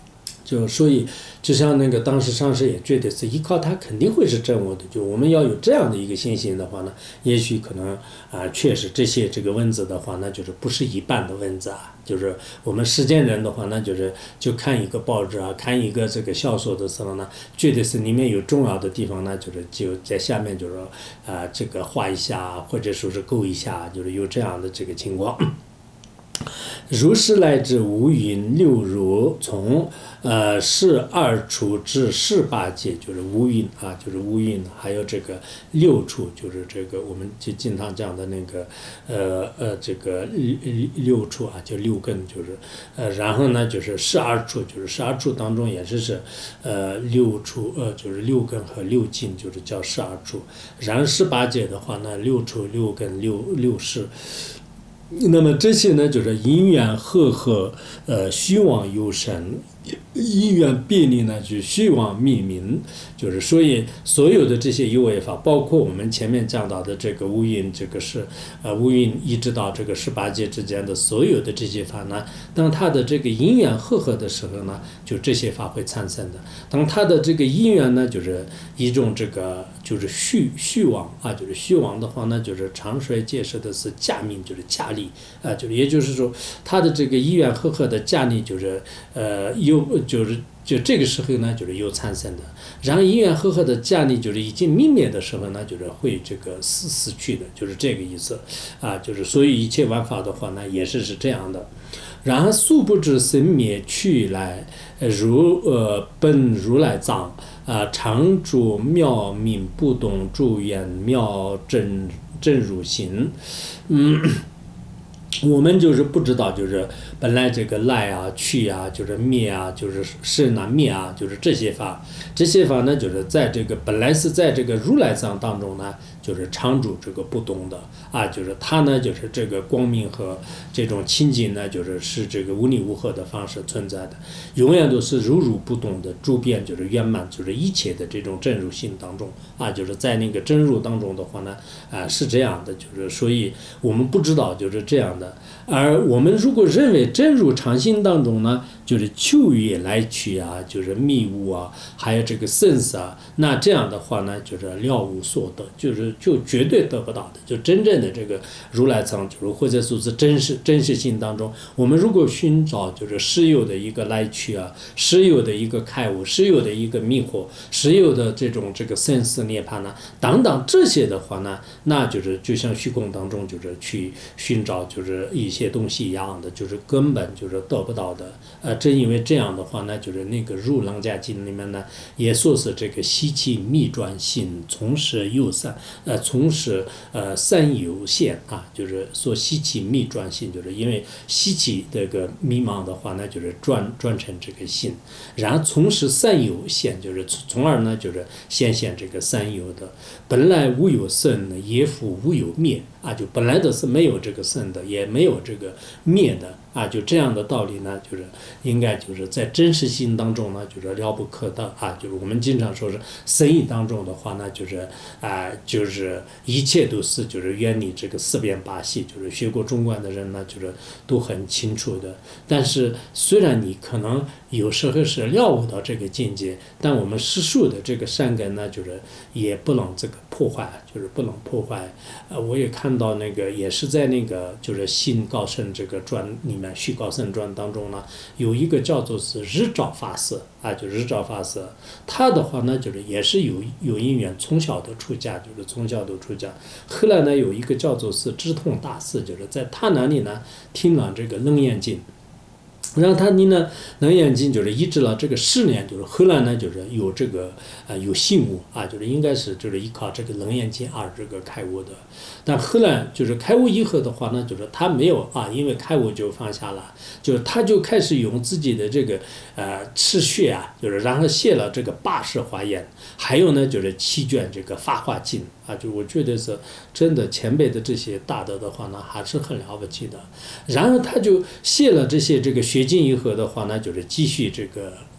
就所以就像那个当时上师也觉得是依靠它肯定会是真我的，就我们要有这样的一个信心的话呢，也许可能啊、呃、确实这些这个文字的话那就是不是一般的文字啊，就是我们世间人的话那就是就看一个报纸啊，看一个这个小说的时候呢，觉得是里面有重要的地方呢，就是就在下面就是啊、呃、这个画一下或者说是勾一下，就是有这样的这个情况。如是来至五蕴六入，从呃十二处至十八界，就是五蕴啊，就是五蕴，还有这个六处，就是这个我们就经常讲的那个呃呃这个六六处啊，就六根，就是呃然后呢就是十二处，就是十二处当中也是是呃六处呃就是六根和六境，就是叫十二处。然后十八界的话呢，六处六根六六识。那么这些呢，就是因缘和合，呃，虚妄有生，因缘别离呢，就虚妄灭名，就是所以所有的这些有为法，包括我们前面讲到的这个五蕴，这个是呃五蕴一直到这个十八界之间的所有的这些法呢，当它的这个因缘和合的时候呢，就这些法会产生的。当它的这个因缘呢，就是一种这个就是虚虚妄啊，就是虚妄的话呢，就是长衰解释的是假名，就是假力啊，就是也就是说它的这个因缘和合的假力就是呃有就是就这个时候呢，就是有产生的。然后因缘和合的假力就是已经泯灭的时候呢，就是会这个死死去的，就是这个意思啊，就是所以一切万法的话呢，也是是这样的。然后素不知生灭去来，如呃本如来藏啊，常住妙明不动住缘妙真真如心，嗯。我们就是不知道，就是本来这个来啊、去啊，就是灭啊，就是生啊、灭啊，就是这些法，这些法呢，就是在这个本来是在这个如来藏当中呢，就是常住这个不动的啊，就是它呢，就是这个光明和这种清净呢，就是是这个无离无合的方式存在的，永远都是如如不动的诸变，就是圆满，就是一切的这种真如性当中啊，就是在那个真如当中的话呢，啊是这样的，就是所以我们不知道就是这样的。而我们如果认为真如常性当中呢，就是求也来去啊，就是迷雾啊，还有这个生死啊，那这样的话呢，就是了无所得，就是就绝对得不到的，就真正的这个如来藏，就是或者说是真实真实性当中，我们如果寻找就是实有的一个来去啊，实有的一个开悟，实有的一个迷惑，实有的这种这个生死涅槃呢，等等这些的话呢，那就是就像虚空当中就是去寻找就是一些东西一样的，就是根本就是得不到的。呃，正因为这样的话呢，就是那个入楞伽经里面呢，也说是这个习气密转心，从事有三，呃，从事呃三有限啊，就是说习气密转心，就是因为习气这个迷茫的话呢，就是转转成这个心，然后从事三有限，就是从而呢就是显现这个三有的，本来无有生，也复无有灭啊，就本来的是没有这个生的，也没有这个灭的。啊，就这样的道理呢，就是应该就是在真实性当中呢，就是了不可得啊。就是我们经常说是生意当中的话呢，就是啊、呃，就是一切都是就是远离这个四边八系，就是学过中观的人呢，就是都很清楚的。但是虽然你可能有时候是了悟到这个境界，但我们世俗的这个善根呢，就是也不能这个破坏，就是不能破坏。呃，我也看到那个也是在那个就是新高僧这个传里面。虚高僧传当中呢，有一个叫做是日照法师啊，就日照法师，他的话呢，就是也是有有因缘，从小都出家，就是从小都出家。后来呢，有一个叫做是智通大师，就是在他那里呢听了这个楞严经。然后他呢，楞严经就是一直了这个十年，就是后来呢，就是有这个呃有醒悟啊，就是应该是就是依靠这个楞严经而这个开悟的。但后来就是开悟以后的话呢，就是他没有啊，因为开悟就放下了，就是他就开始用自己的这个呃赤血啊，就是然后写了这个八十华严，还有呢就是七卷这个法华经啊，就我觉得是真的前辈的这些大德的话呢，还是很了不起的。然后他就写了这些这个学经以后的话呢，就是继续这个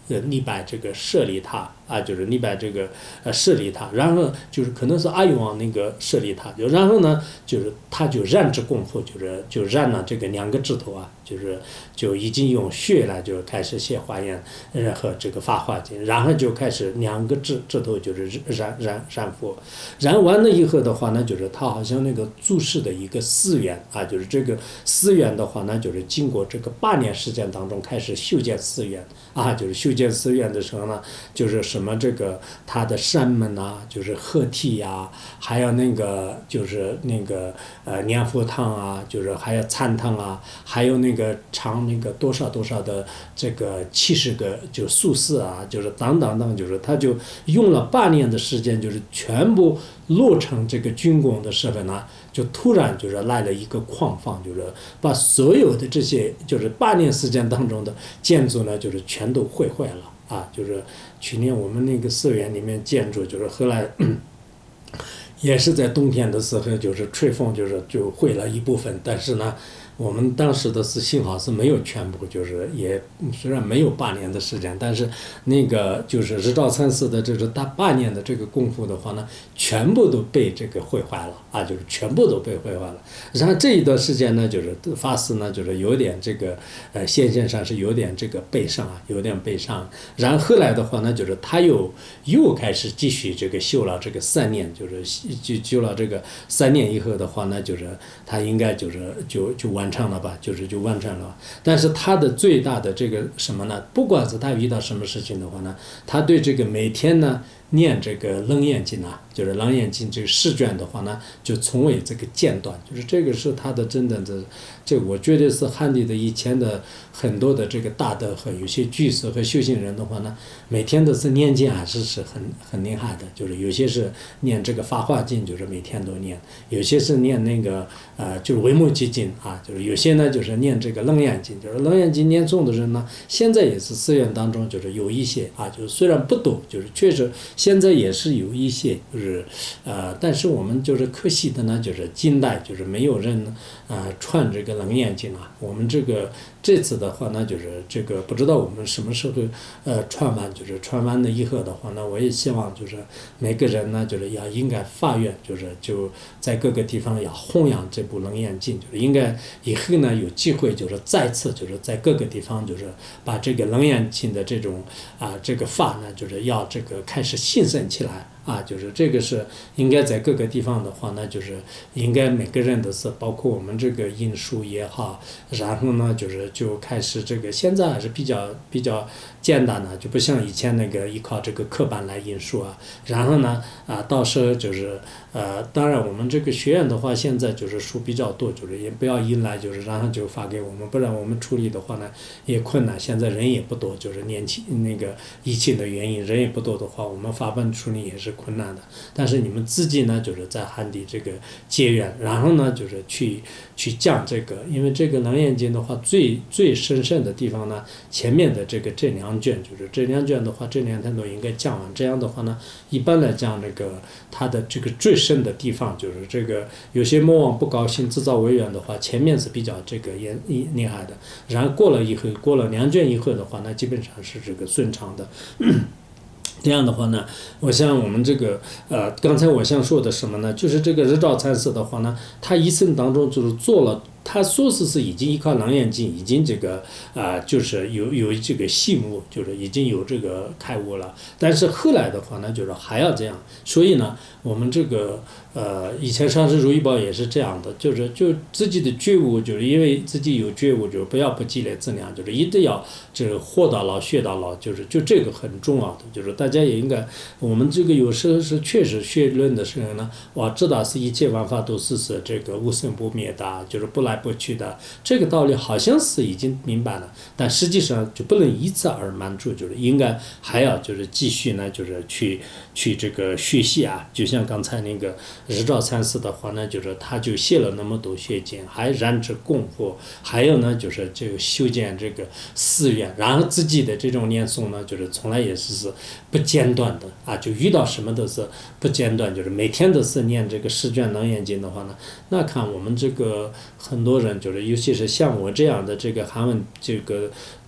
呃礼拜这个舍利塔啊，就是礼拜这个呃舍利塔，然后就是可能是阿育王那个舍利塔，就然后呢就是他就燃指功夫，就是就燃了这个两个指头啊，就是就已经用血来就开始写华严呃和这个法华经，然后就开始两个指指头就是燃燃燃佛，燃完了以后的话呢，就是他好像那个注释的一个寺院啊，就是这个寺院的话呢，就是经过这个八年时间当中开始修建寺院啊，就是修建寺院的时候呢，就是什么这个它的山门啊，就是鹤梯呀，还有那个就是那个呃念佛堂啊，就是还有禅堂啊，还有那个长那个多少多少的这个七十个就宿舍啊，就是等等等，就是他就用了八年的时间，就是全部落成这个竣工的时候呢，就突然就是来了一个矿放，就是把所有的这些就是八年时间当中的建筑呢，就是全都毁坏了啊！就是去年我们那个寺院里面建筑，就是后来也是在冬天的时候，就是吹风，就是就毁了一部分，但是呢。我们当时的是幸好是没有全部，就是也虽然没有八年的时间，但是那个就是日照禅师的这个大八年的这个功夫的话呢，全部都被这个毁坏了啊，就是全部都被毁坏了。然后这一段时间呢，就是法师呢，就是有点这个呃现象上是有点这个悲伤啊，有点悲伤。然后后来的话呢，就是他又又开始继续这个修了这个三年，就是就修了这个三年以后的话呢，就是他应该就是就就完。完成了吧，就是就完成了。但是他的最大的这个什么呢？不管是他遇到什么事情的话呢，他对这个每天呢念这个楞严经啊，就是楞严经这个试卷的话呢，就从未这个间断，就是这个是他的真正的，这我觉得是汉地的以前的很多的这个大德和有些居士和修行人的话呢，每天都是念经还是是很很厉害的，就是有些是念这个法华经，就是每天都念，有些是念那个呃就是维摩诘经啊，就是有些呢就是念这个楞严经，就是楞严经念诵的人呢，现在也是寺院当中就是有一些啊，就是虽然不多，就是确实现在也是有一些，就是呃，但是我们就是可惜的呢，就是近代就是没有人呃传这个楞严经啊，我们这个这次的话呢，就是这个不知道我们什么时候呃传完，就是传完了以后的话呢，我也希望就是每个人呢，就是要应该发愿，就是就在各个地方要弘扬这部楞严经，就是应该以后呢有机会就是再次就是在各个地方就是把这个楞严经的这种啊、呃、这个法呢，就是要这个开始兴盛起来。啊，就是这个是应该在各个地方的话呢，就是应该每个人都是，包括我们这个印书也好，然后呢，就是就开始这个现在还是比较比较简单的，就不像以前那个依靠这个刻板来印书啊。然后呢，啊，到时候就是呃，当然我们这个学院的话，现在就是书比较多，就是也不要依赖，就是然后就发给我们，不然我们处理的话呢也困难。现在人也不多，就是年轻那个疫情的原因，人也不多的话，我们发本处理也是困难的，但是你们自己呢，就是在汉地这个结缘，然后呢，就是去去讲这个，因为这个楞严经的话，最最神圣的地方呢，前面的这个这两卷，就是这两卷的话，这两天都应该讲完。这样的话呢，一般来讲，这个它的这个最深的地方，就是这个有些魔王不高兴自造违缘的话，前面是比较这个严厉害的，然后过了以后，过了两卷以后的话，那基本上是这个顺畅的。这样的话呢，我想我们这个呃，刚才我想说的什么呢？就是这个日照禅师的话呢，他一生当中就是做了。他说是是已经依靠楞严经，已经这个啊、呃，就是有有这个醒悟，就是已经有这个开悟了。但是后来的话呢，就是还要这样。所以呢，我们这个呃，以前上师如意宝也是这样的，就是就自己的觉悟，就是因为自己有觉悟，就是不要不积累资粮，就是一定要就是活到老学到老，就是就这个很重要的，就是大家也应该，我们这个有时候是确实学论的时候呢，我知道是一切万法都是是这个无生不灭的，就是不来不去的，这个道理好像是已经明白了，但实际上就不能以此而满足，就是应该还要就是继续呢，就是去去这个学习啊，就像刚才那个日照禅师的话呢，就是他就写了那么多学经，还染指功夫，还有呢就是这个修建这个寺院，然后自己的这种念诵呢，就是从来也是是不间断的啊，就遇到什么都是不间断，就是每天都是念这个十卷楞严经的话呢，那看我们这个很多人就是尤其是像我这样的这个韩文这个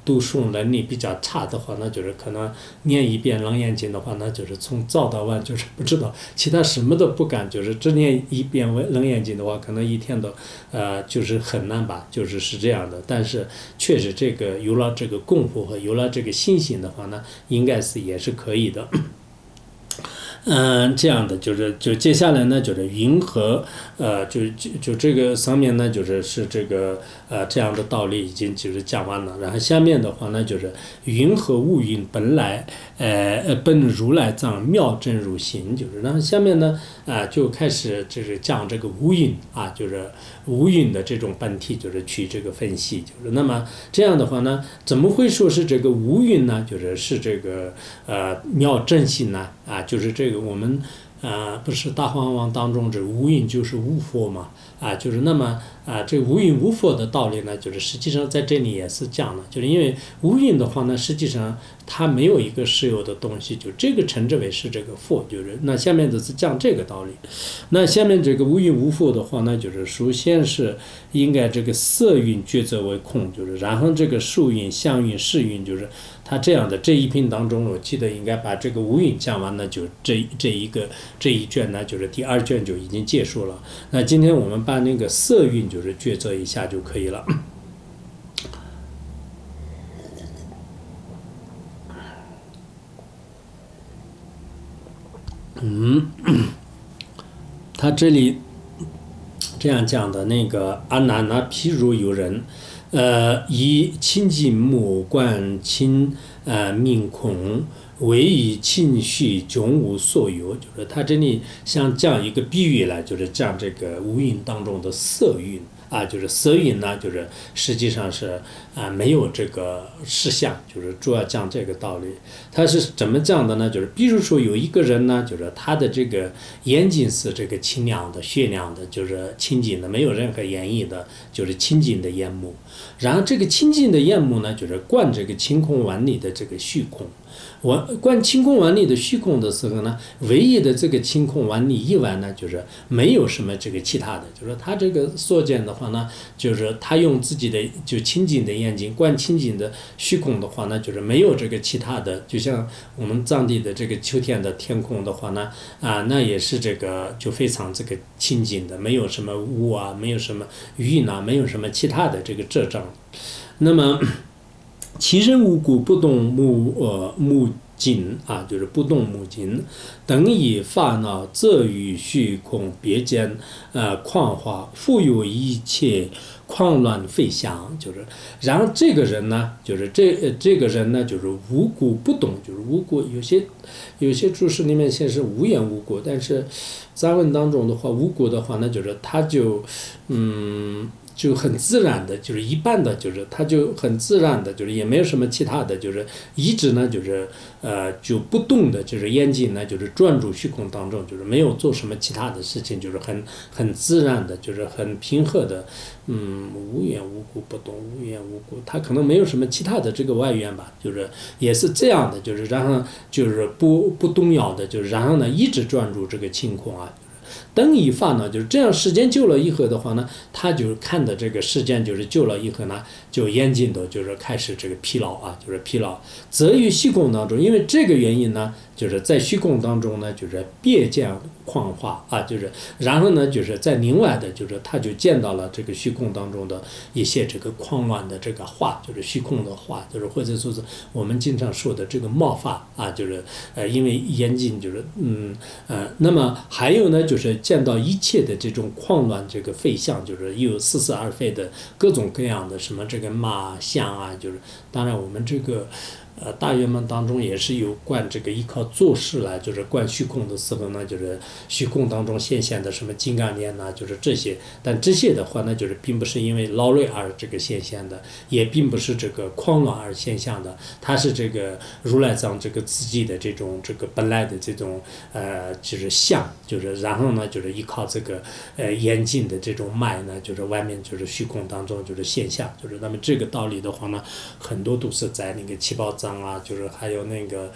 读书能力比较差的话，那就是可能念一遍《楞严经》的话，那就是从早到晚就是不知道，其他什么都不干，就是只念一遍《楞严经》的话，可能一天都呃就是很难吧，就是是这样的。但是确实这个有了这个功夫和有了这个信心的话呢，应该是也是可以的。嗯，这样的就是就接下来呢，就是云和呃，就就就这个上面呢，就是是这个呃这样的道理已经就是讲完了。然后下面的话呢，就是云和无云本来呃呃本如来藏妙真如心，就是然后下面呢啊、呃、就开始就是讲这个无云啊，就是无云的这种本体，就是去这个分析，就是那么这样的话呢，怎么会说是这个无云呢？就是是这个呃妙真心呢啊，就是这个我们呃不是大荒王当中这无云就是无佛嘛啊，就是那么啊这无云无佛的道理呢，就是实际上在这里也是讲了，就是因为无云的话呢，实际上它没有一个实有的东西，就这个称之为是这个佛，就是那下面就是讲这个道理。那下面这个无云无佛的话呢，就是首先是应该这个色蕴觉则为空，就是然后这个数蕴、相蕴、识蕴，就是它这样的这一品当中，我记得应该把这个无蕴讲完了，就这这一个这一卷呢，就是第二卷就已经结束了。那今天我们把那个色蕴就是觉则一下就可以了。嗯，他这里这样讲的那个阿难呢，譬如有人，呃，以清净目观清呃命空，唯以清虚终无所有，就是他这里像讲一个比喻来，就是讲这个无蕴当中的色蕴。啊，就是色蕴呢，就是实际上是啊没有这个实相，就是主要讲这个道理。他是怎么讲的呢？就是比如说有一个人呢，就是他的这个眼睛是这个清亮的、雪亮的，就是清净的，没有任何眼影的，就是清净的眼目。然后这个清净的眼目呢，就是观这个清空万里的这个虚空。我观清空万里的虚空的时候呢，唯一的这个清空万里以外呢，就是没有什么这个其他的，就是他这个所见的话呢，就是他用自己的就清净的眼睛观清净的虚空的话呢，就是没有这个其他的，就像我们藏地的这个秋天的天空的话呢，啊，那也是这个就非常这个清净的，没有什么雾啊，没有什么云啊，没有什么其他的这个遮障。那么其人无故不动目呃目尽啊，就是不动目尽，等以烦恼则于虚空别见呃旷化，复有一切狂乱飞翔，就是然后这个人呢，就是这这个人呢，就是无故不动，就是无故有些有些注释里面显示无缘无故，但是藏文当中的话，无故的话呢，就是他就嗯。就很自然的，就是一般的，就是它就很自然的，就是也没有什么其他的，就是一直呢，就是呃就不动的，就是眼睛呢，就是专注虚空当中，就是没有做什么其他的事情，就是很很自然的，就是很平和的，嗯，无缘无故不动，无缘无故，它可能没有什么其他的这个外缘吧，就是也是这样的，就是然后就是不不动摇的，就是然后呢一直专注这个清空啊。等一发呢，就是这样，时间久了以后的话呢，他就看的这个时间就是久了以后呢，就眼睛都就是开始这个疲劳啊，就是疲劳。则于虚空当中，因为这个原因呢，就是在虚空当中呢，就是别见旷化啊，就是然后呢，就是在另外的，就是他就见到了这个虚空当中的一些这个狂乱的这个化，就是虚空的化，就是或者说是我们经常说的这个冒发啊，就是呃，因为眼睛就是嗯呃，那么还有呢，就是见到一切的这种狂乱这个飞象，就是有似是而非的各种各样的什么这个马象啊，就是当然我们这个。呃，大圆满当中也是有观这个依靠做事来，就是观虚空的时候呢，就是虚空当中显现的什么金刚链呐，就是这些。但这些的话呢，就是并不是因为劳累而这个显现的，也并不是这个狂乱而现象的，它是这个如来藏这个自己的这种这个本来的这种呃就是相，就是然后呢就是依靠这个呃眼睛的这种脉呢，就是外面就是虚空当中就是现象，就是那么这个道理的话呢，很多都是在那个七宝藏啊，就是还有那个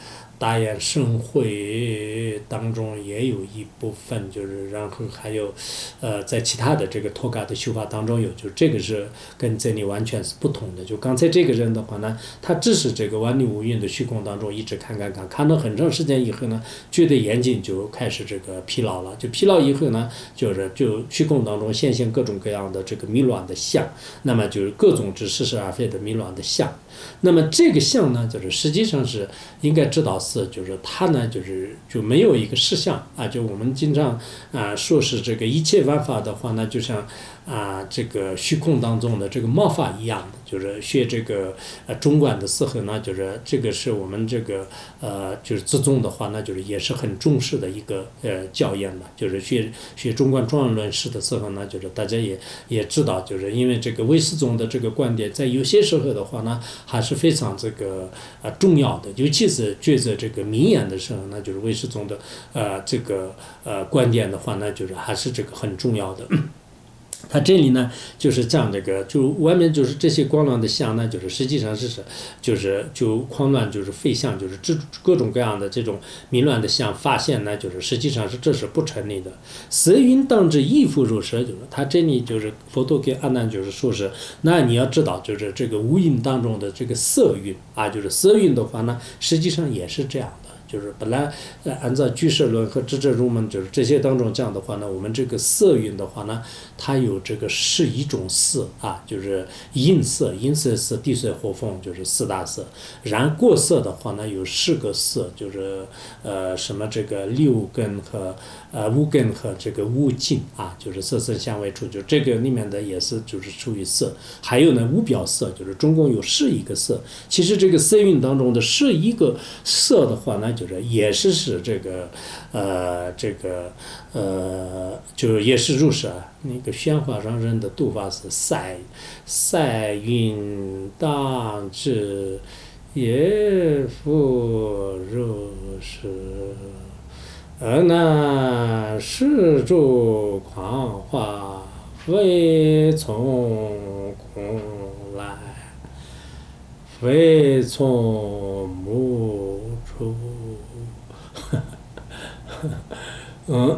大雁盛会当中也有一部分，就是然后还有，呃，在其他的这个托嘎的修法当中有，就是这个是跟这里完全是不同的。就刚才这个人的话呢，他只是这个万里无云的虚空当中一直看看看，看了很长时间以后呢，觉得眼睛就开始这个疲劳了，就疲劳以后呢，就是就虚空当中现现各种各样的这个迷乱的相，那么就是各种之似是而非的迷乱的相。那么这个相呢，就是实际上是应该知道是，就是它呢，就是就没有一个实相啊。就我们经常啊说是这个一切万法的话呢，就像啊这个虚空当中的这个毛发一样的，就是学这个呃中观的时候呢，就是这个是我们这个呃就是自宗的话呢，就是也是很重视的一个呃教研吧。就是学学中观庄严论师的时候呢，就是大家也也知道，就是因为这个唯识宗的这个观点，在有些时候的话呢，还是非常这个呃重要的，尤其是觉着这个名言的时候呢，就是唯识宗的呃这个呃观点的话呢，就是还是这个很重要的。它这里呢，就是这样这个，就外面就是这些光乱的相呢，就是实际上是是，就是就狂乱就是废相，就是这各种各样的这种迷乱的相发现呢，就是实际上是这是不成立的。色蕴当知亦复如是，就是他这里就是佛陀给阿难就是说是，那你要知道，就是这个无蕴当中的这个色蕴啊，就是色蕴的话呢，实际上也是这样的。就是本来呃按照俱舍论和智者入门，就是这些当中这样的话呢，我们这个色蕴的话呢，它有这个是一种色啊，就是阴色、阴色色、地水火风，就是四大色。然过色的话呢，有四个色，就是呃什么这个六根和呃五根和这个五境啊，就是色声香味触，就这个里面的也是就是属于色。还有呢无表色，就是总共有十一个色。其实这个色蕴当中的十一个色的话呢，就是也是是这个，呃，这个呃，就是也是入世啊。那个宣化上人的读法是塞塞蕴当知也复如是，而那世诸狂化非从空来，非从无处。嗯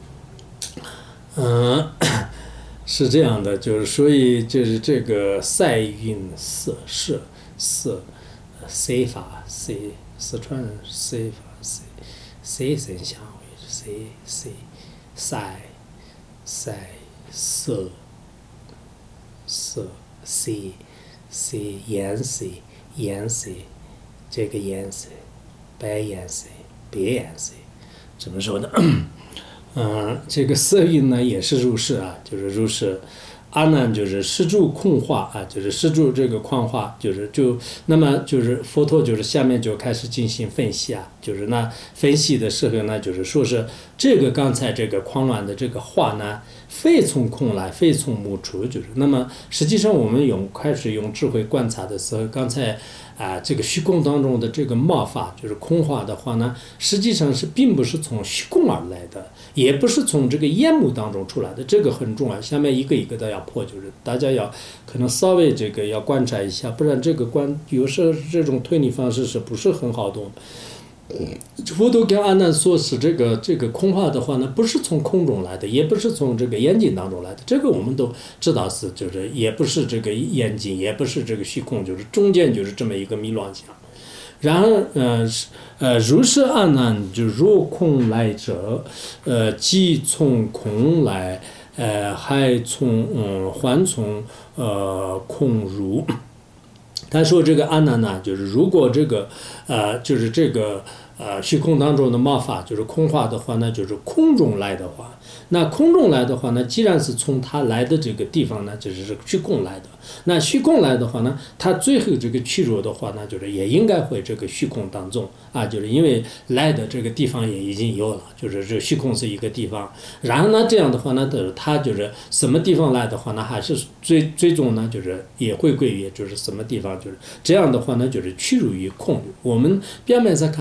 嗯，是这样的，就是所以就是这个塞蕴色色色塞法塞四川人塞法塞塞声香味塞塞塞塞色色塞塞颜色颜色这个颜色白颜色别颜色。怎么说呢？嗯，这个色蕴呢也是入世啊，就是入世。阿难就是施助空化啊，就是施助这个空化，就是就那么就是佛陀就是下面就开始进行分析啊，就是那分析的时候呢，就是说是这个刚才这个狂乱的这个化呢，非从空来，非从无处，就是那么实际上我们用开始用智慧观察的时候，刚才。啊，这个虚空当中的这个末法，就是空化的话呢，实际上是并不是从虚空而来的，也不是从这个烟幕当中出来的，这个很重要。下面一个一个的要破，就是大家要可能稍微这个要观察一下，不然这个观有时候这种推理方式是不是很好懂。佛陀跟阿难说是这个这个空化的话呢，不是从空中来的，也不是从这个眼睛当中来的，这个我们都知道是就是也不是这个眼睛，也不是这个虚空，就是中间就是这么一个迷乱相。然而呃呃如是阿难就若空来者，呃即从空来，呃还从嗯还从呃空入。他说这个阿难呢，就是如果这个呃就是这个呃虚空当中的末法就是空化的话呢，就是空中来的话，那空中来的话呢，既然是从它来的这个地方呢，就是虚空来的，那虚空来的话呢，它最后这个去入的话呢，就是也应该会这个虚空当中啊，就是因为来的这个地方也已经有了，就是这虚空是一个地方，然后呢这样的话呢，它就是什么地方来的话呢，还是最最终呢就是也会归于就是什么地方，就是这样的话呢，就是去入于空。我们表面上看到啊，就是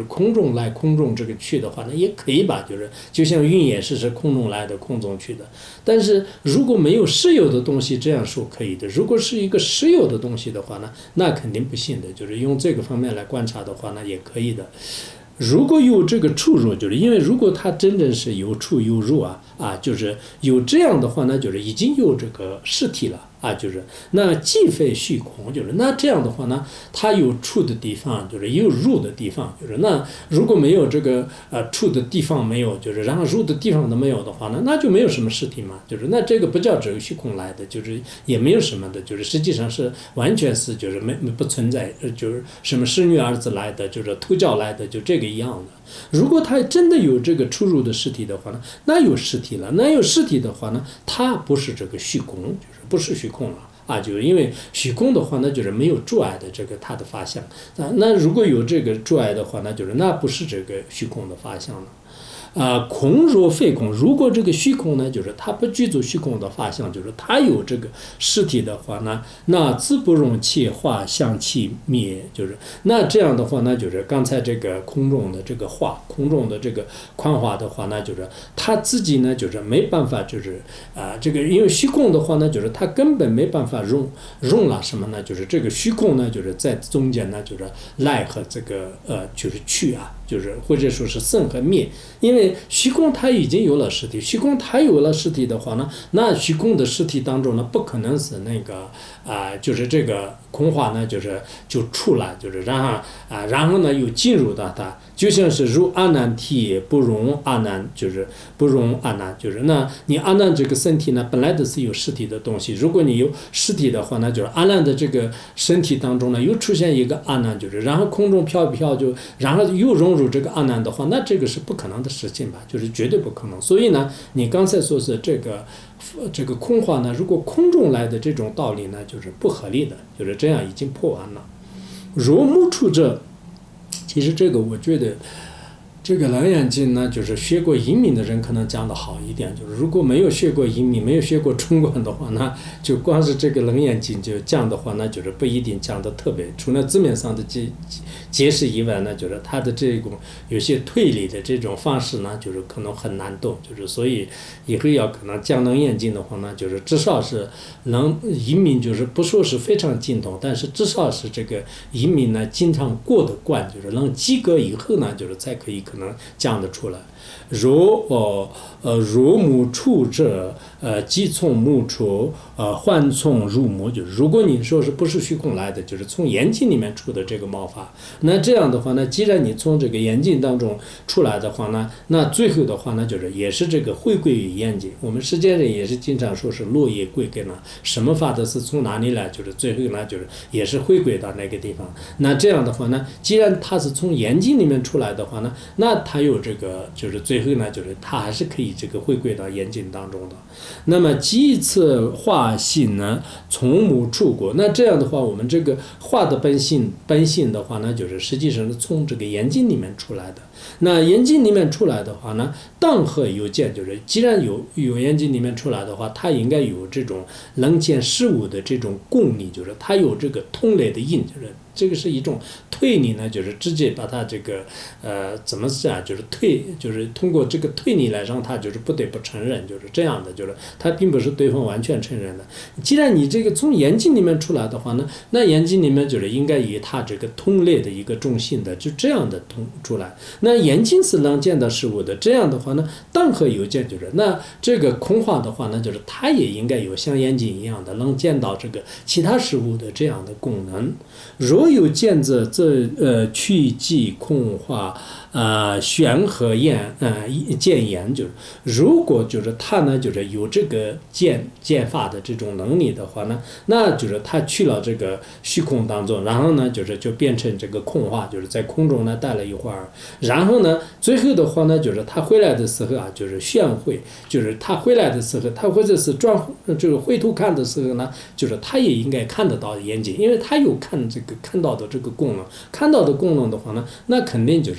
空中来空中这个去的话呢，也可以吧，就是就像云也是是空中来的，空中去的。但是如果没有实有的东西，这样说可以的。如果是一个实有的东西的话呢，那肯定不行的。就是用这个方面来观察的话呢，也可以的。如果有这个出入，就是因为如果它真正是有出有入啊啊，就是有这样的话呢，就是已经有这个实体了。啊，就是那既非虚空，就是那这样的话呢，它有出的地方，就是也有入的地方，就是那如果没有这个呃出的地方没有，就是然后入的地方都没有的话呢，那就没有什么实体嘛，就是那这个不叫只有虚空来的，就是也没有什么的，就是实际上是完全是就是没没不存在，就是什么生女儿子来的，就是偷教来的，就这个一样的。如果它真的有这个出入的实体的话呢，那有实体了，那有实体的话呢，它不是这个虚空，就是不是虚空了啊，就是因为虚空的话，那就是没有诸碍的这个它的法相啊，那如果有这个诸碍的话，那就是那不是这个虚空的法相了。啊，空若非空，如果这个虚空呢，就是它不具足虚空的法相，就是它有这个实体的话呢，那自不容其化相其灭，就是那这样的话呢，就是刚才这个空中的这个化，空中的这个宽化的话呢，就是它自己呢，就是没办法，就是啊、呃，这个因为虚空的话呢，就是它根本没办法容容了什么呢？就是这个虚空呢，就是在中间呢，就是来和这个呃，就是去啊。就是或者说是生和灭，因为虚空它已经有了实体，虚空它有了实体的话呢，那虚空的实体当中呢，不可能是那个啊、呃，就是这个空化呢，就是就出来，就是然后啊、呃，然后呢又进入到它，就像是如阿难体不容阿难，就是不容阿难，就是那你阿难这个身体呢，本来都是有实体的东西，如果你有实体的话呢，就是阿难的这个身体当中呢，又出现一个阿难，就是然后空中飘一飘就，然后又融入这个阿难的话，那这个是不可能的事情吧，就是绝对不可能。所以呢，你刚才说是这个这个空化呢，如果空中来的这种道理呢，就是不合理的，就是这样已经破完了。若无处者，其实这个我觉得。这个楞严经呢，就是学过阴明的人可能讲的好一点，就是如果没有学过阴明，没有学过中观的话呢，就光是这个楞严经就讲的话呢，就是不一定讲的特别，除了字面上的解解释以外呢，就是它的这种有些推理的这种方式呢，就是可能很难懂，就是所以以后要可能讲楞严经的话呢，就是至少是能阴明，就是不说是非常精通，但是至少是这个阴明呢经常过得惯，就是能及格以后呢，就是才可以。可能讲得出来。若哦呃若母处者，呃即从母处，呃幻从入母，就是如果你说是不是虚空来的，就是从眼睛里面出的这个毛发，那这样的话呢，既然你从这个眼睛当中出来的话呢，那最后的话呢，就是也是这个回归于眼睛。我们世间人也是经常说是落叶归根了，什么法的是从哪里来，就是最后呢，就是也是回归到那个地方。那这样的话呢，既然它是从眼睛里面出来的话呢，那它有这个就是最后呢，就是它还是可以这个回归到眼睛当中的。那么即次化性呢，从母处过，那这样的话，我们这个化的本性本性的话呢，就是实际上是从这个眼睛里面出来的。那眼睛里面出来的话呢，当何有见，就是既然有有眼睛里面出来的话，它应该有这种能见事物的这种功力，就是它有这个通类的印，就是这个是一种推理呢，就是直接把它这个呃怎么讲，就是推，就是通过这个推理来让他就是不得不承认，就是这样的，就是他并不是对方完全承认的。既然你这个从眼睛里面出来的话呢，那眼睛里面就是应该以它这个通类的一个中性的，就这样的通出来。那眼睛是能见到事物的，这样的话呢，当何有见，就是那这个空化的话呢，就是它也应该有像眼睛一样的能见到这个其他事物的这样的功能。若有见者，则呃去即空化，呃玄和言呃见言，就是如果就是他呢，就是有这个见见法的这种能力的话呢，那就是他去了这个虚空当中，然后呢，就是就变成这个空化，就是在空中呢待了一会儿，然后呢，最后的话呢，就是他回来的时候啊，就是旋回，就是他回来的时候，他或者是转就是回头看的时候呢，就是他也应该看得到眼睛，因为他有看这个看到的这个功能，看到的功能的话呢，那肯定就是他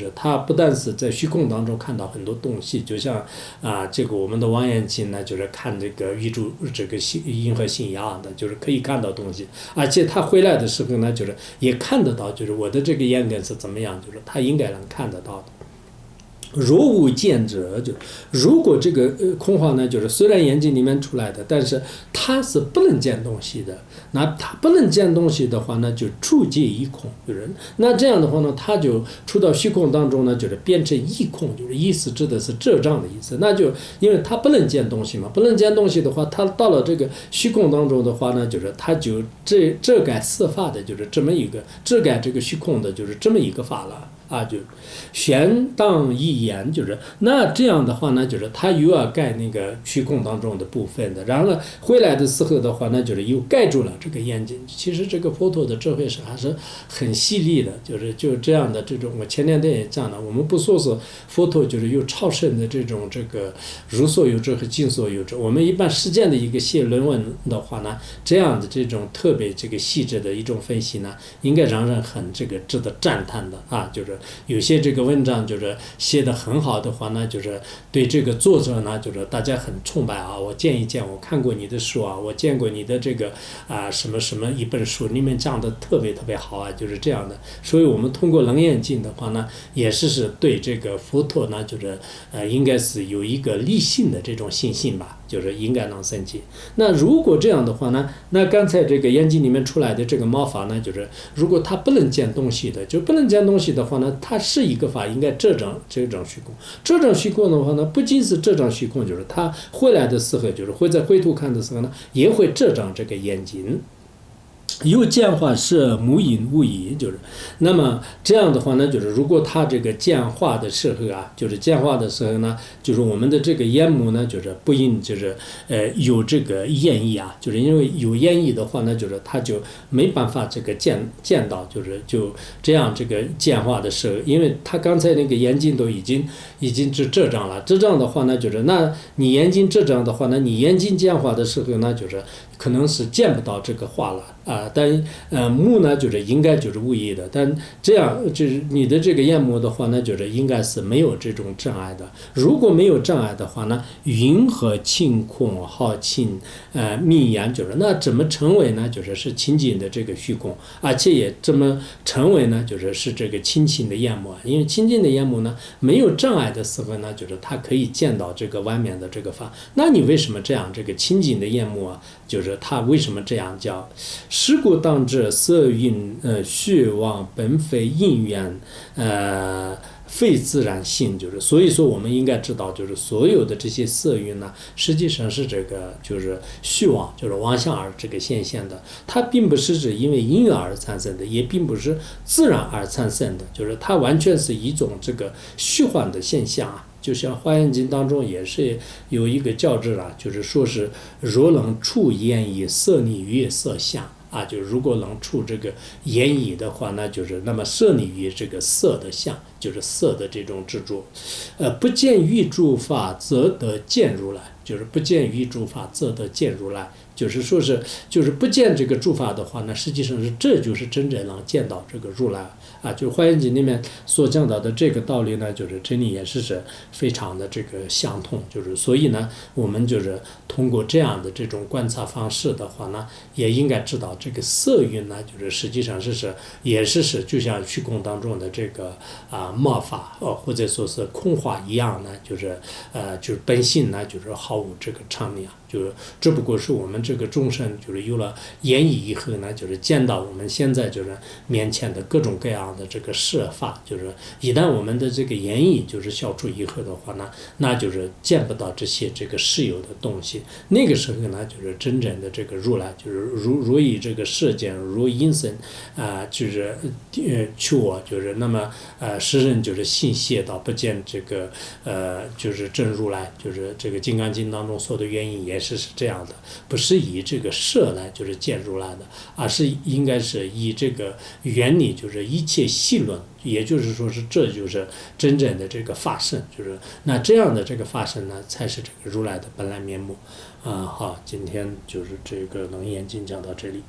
不但是在虚空当中看到很多东西，就像啊这个我们的望远镜呢，就是看这个宇宙这个星银河系一样的，就是可以看到东西，而且他回来的时候呢，就是也看得到，就是我的这个眼根是怎么样，就是他应该能看得到的。若无见者，就如果这个呃空幻呢，就是虽然眼睛里面出来的，但是它是不能见东西的。那它不能见东西的话呢，就触界一空，就是那这样的话呢，它就出到虚空当中呢，就是变成一空，就是意思指的是这障的意思。那就因为它不能见东西嘛，不能见东西的话，它到了这个虚空当中的话呢，就是它就这这改四法的，就是这么一个这改这个虚空的，就是这么一个法了。啊，就玄当一言，就是那这样的话呢，就是他又要盖那个虚空当中的部分的，然后呢回来的时候的话呢，就是又盖住了这个眼睛。其实这个佛陀的智慧是还是很细腻的，就是就这样的这种，我前两天也讲了，我们不说是佛陀就是有超胜的这种这个如所有者和尽所有者，我们一般实践的一个写论文的话呢，这样的这种特别这个细致的一种分析呢，应该让人很这个值得赞叹的啊，就是。有些这个文章就是写得很好的话呢，就是对这个作者呢，就是大家很崇拜啊。我见一见，我看过你的书啊，我见过你的这个啊什么什么一本书，里面讲的特别特别好啊，就是这样的。所以我们通过楞严经的话呢，也是是对这个佛陀呢，就是呃应该是有一个理性的这种信心吧，就是应该能升级。那如果这样的话呢，那刚才这个眼睛里面出来的这个毛法呢，就是如果它不能见东西的，就不能见东西的话呢。它是一个法，应该这张这张虚空，这张虚空的话呢，不仅是这张虚空，就是它回来的时候，就是会在回头看的时候呢，也会这张这个眼睛。有见化是无影无疑，就是那么这样的话呢，就是如果它这个见化的时候啊，就是见化的时候呢，就是我们的这个眼目呢，就是不应就是呃有这个眼意啊，就是因为有眼意的话呢，就是它就没办法这个见见到，就是就这样这个见化的时候，因为它刚才那个眼睛都已经已经是这张了，这张的话呢，就是那你眼睛这张的话呢，你眼睛见化的时候呢，就是可能是见不到这个化了。啊，但呃目呢就是应该就是无意的，但这样就是你的这个眼目的话呢，就是应该是没有这种障碍的。如果没有障碍的话呢，云和清空好清呃密言，就是那怎么成为呢？就是是清净的这个虚空，而且也这么成为呢？就是是这个清净的眼目，因为清净的眼目呢没有障碍的时候呢，就是它可以见到这个外面的这个法。那你为什么这样？这个清净的眼目啊，就是它为什么这样叫？事故当知色蕴呃虚妄本非因缘呃非自然性，就是所以说我们应该知道，就是所有的这些色蕴呢，实际上是这个就是虚妄，就是妄想而这个现象的，它并不是指因为因缘而产生的，也并不是自然而产生的，就是它完全是一种这个虚幻的现象啊。就像《华严经》当中也是有一个教制啊，就是说是若能触言以色逆于色相。啊，就如果能触这个言语的话，那就是那么摄离于这个色的相，就是色的这种执着。呃，不见于诸法，则得见如来，就是不见于诸法，则得见如来。就是说是，就是不见这个诸法的话呢，实际上是这就是真正能见到这个如来啊。就是《华严经》里面所讲到的这个道理呢，就是真理也是是非常的这个相通。就是所以呢，我们就是通过这样的这种观察方式的话呢，也应该知道这个色蕴呢，就是实际上是是也是是就像虚空当中的这个啊末法哦，或者说是空化一样呢，就是呃就是本性呢，就是毫无这个常理啊。就是只不过是我们这个众生就是有了言语以后呢，就是见到我们现在就是面前的各种各样的这个事法，就是一旦我们的这个言语就是消除以后的话呢，那就是见不到这些这个实有的东西。那个时候呢，就是真正的这个如来，就是如如以这个世间如因身啊、呃，就是呃求我就是那么呃世人就是信邪道不见这个呃就是真如来，就是这个《金刚经》当中说的原因也是。是是这样的，不是以这个摄来就是见如来的，而是应该是以这个原理，就是一切细论，也就是说是这就是真正的这个法身，就是那这样的这个法身呢，才是这个如来的本来面目啊。好，今天就是这个楞严经讲到这里。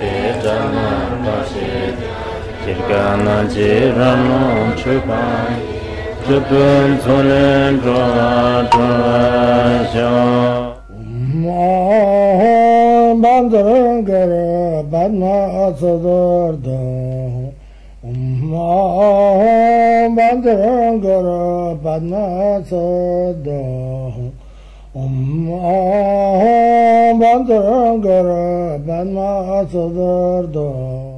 Kirgana Jirano Chupan Chupun Tulen Droa Droa Om Bandangara Badna Sadarda Om Bandangara Badna Sadarda Om Bandangara Badna Sadarda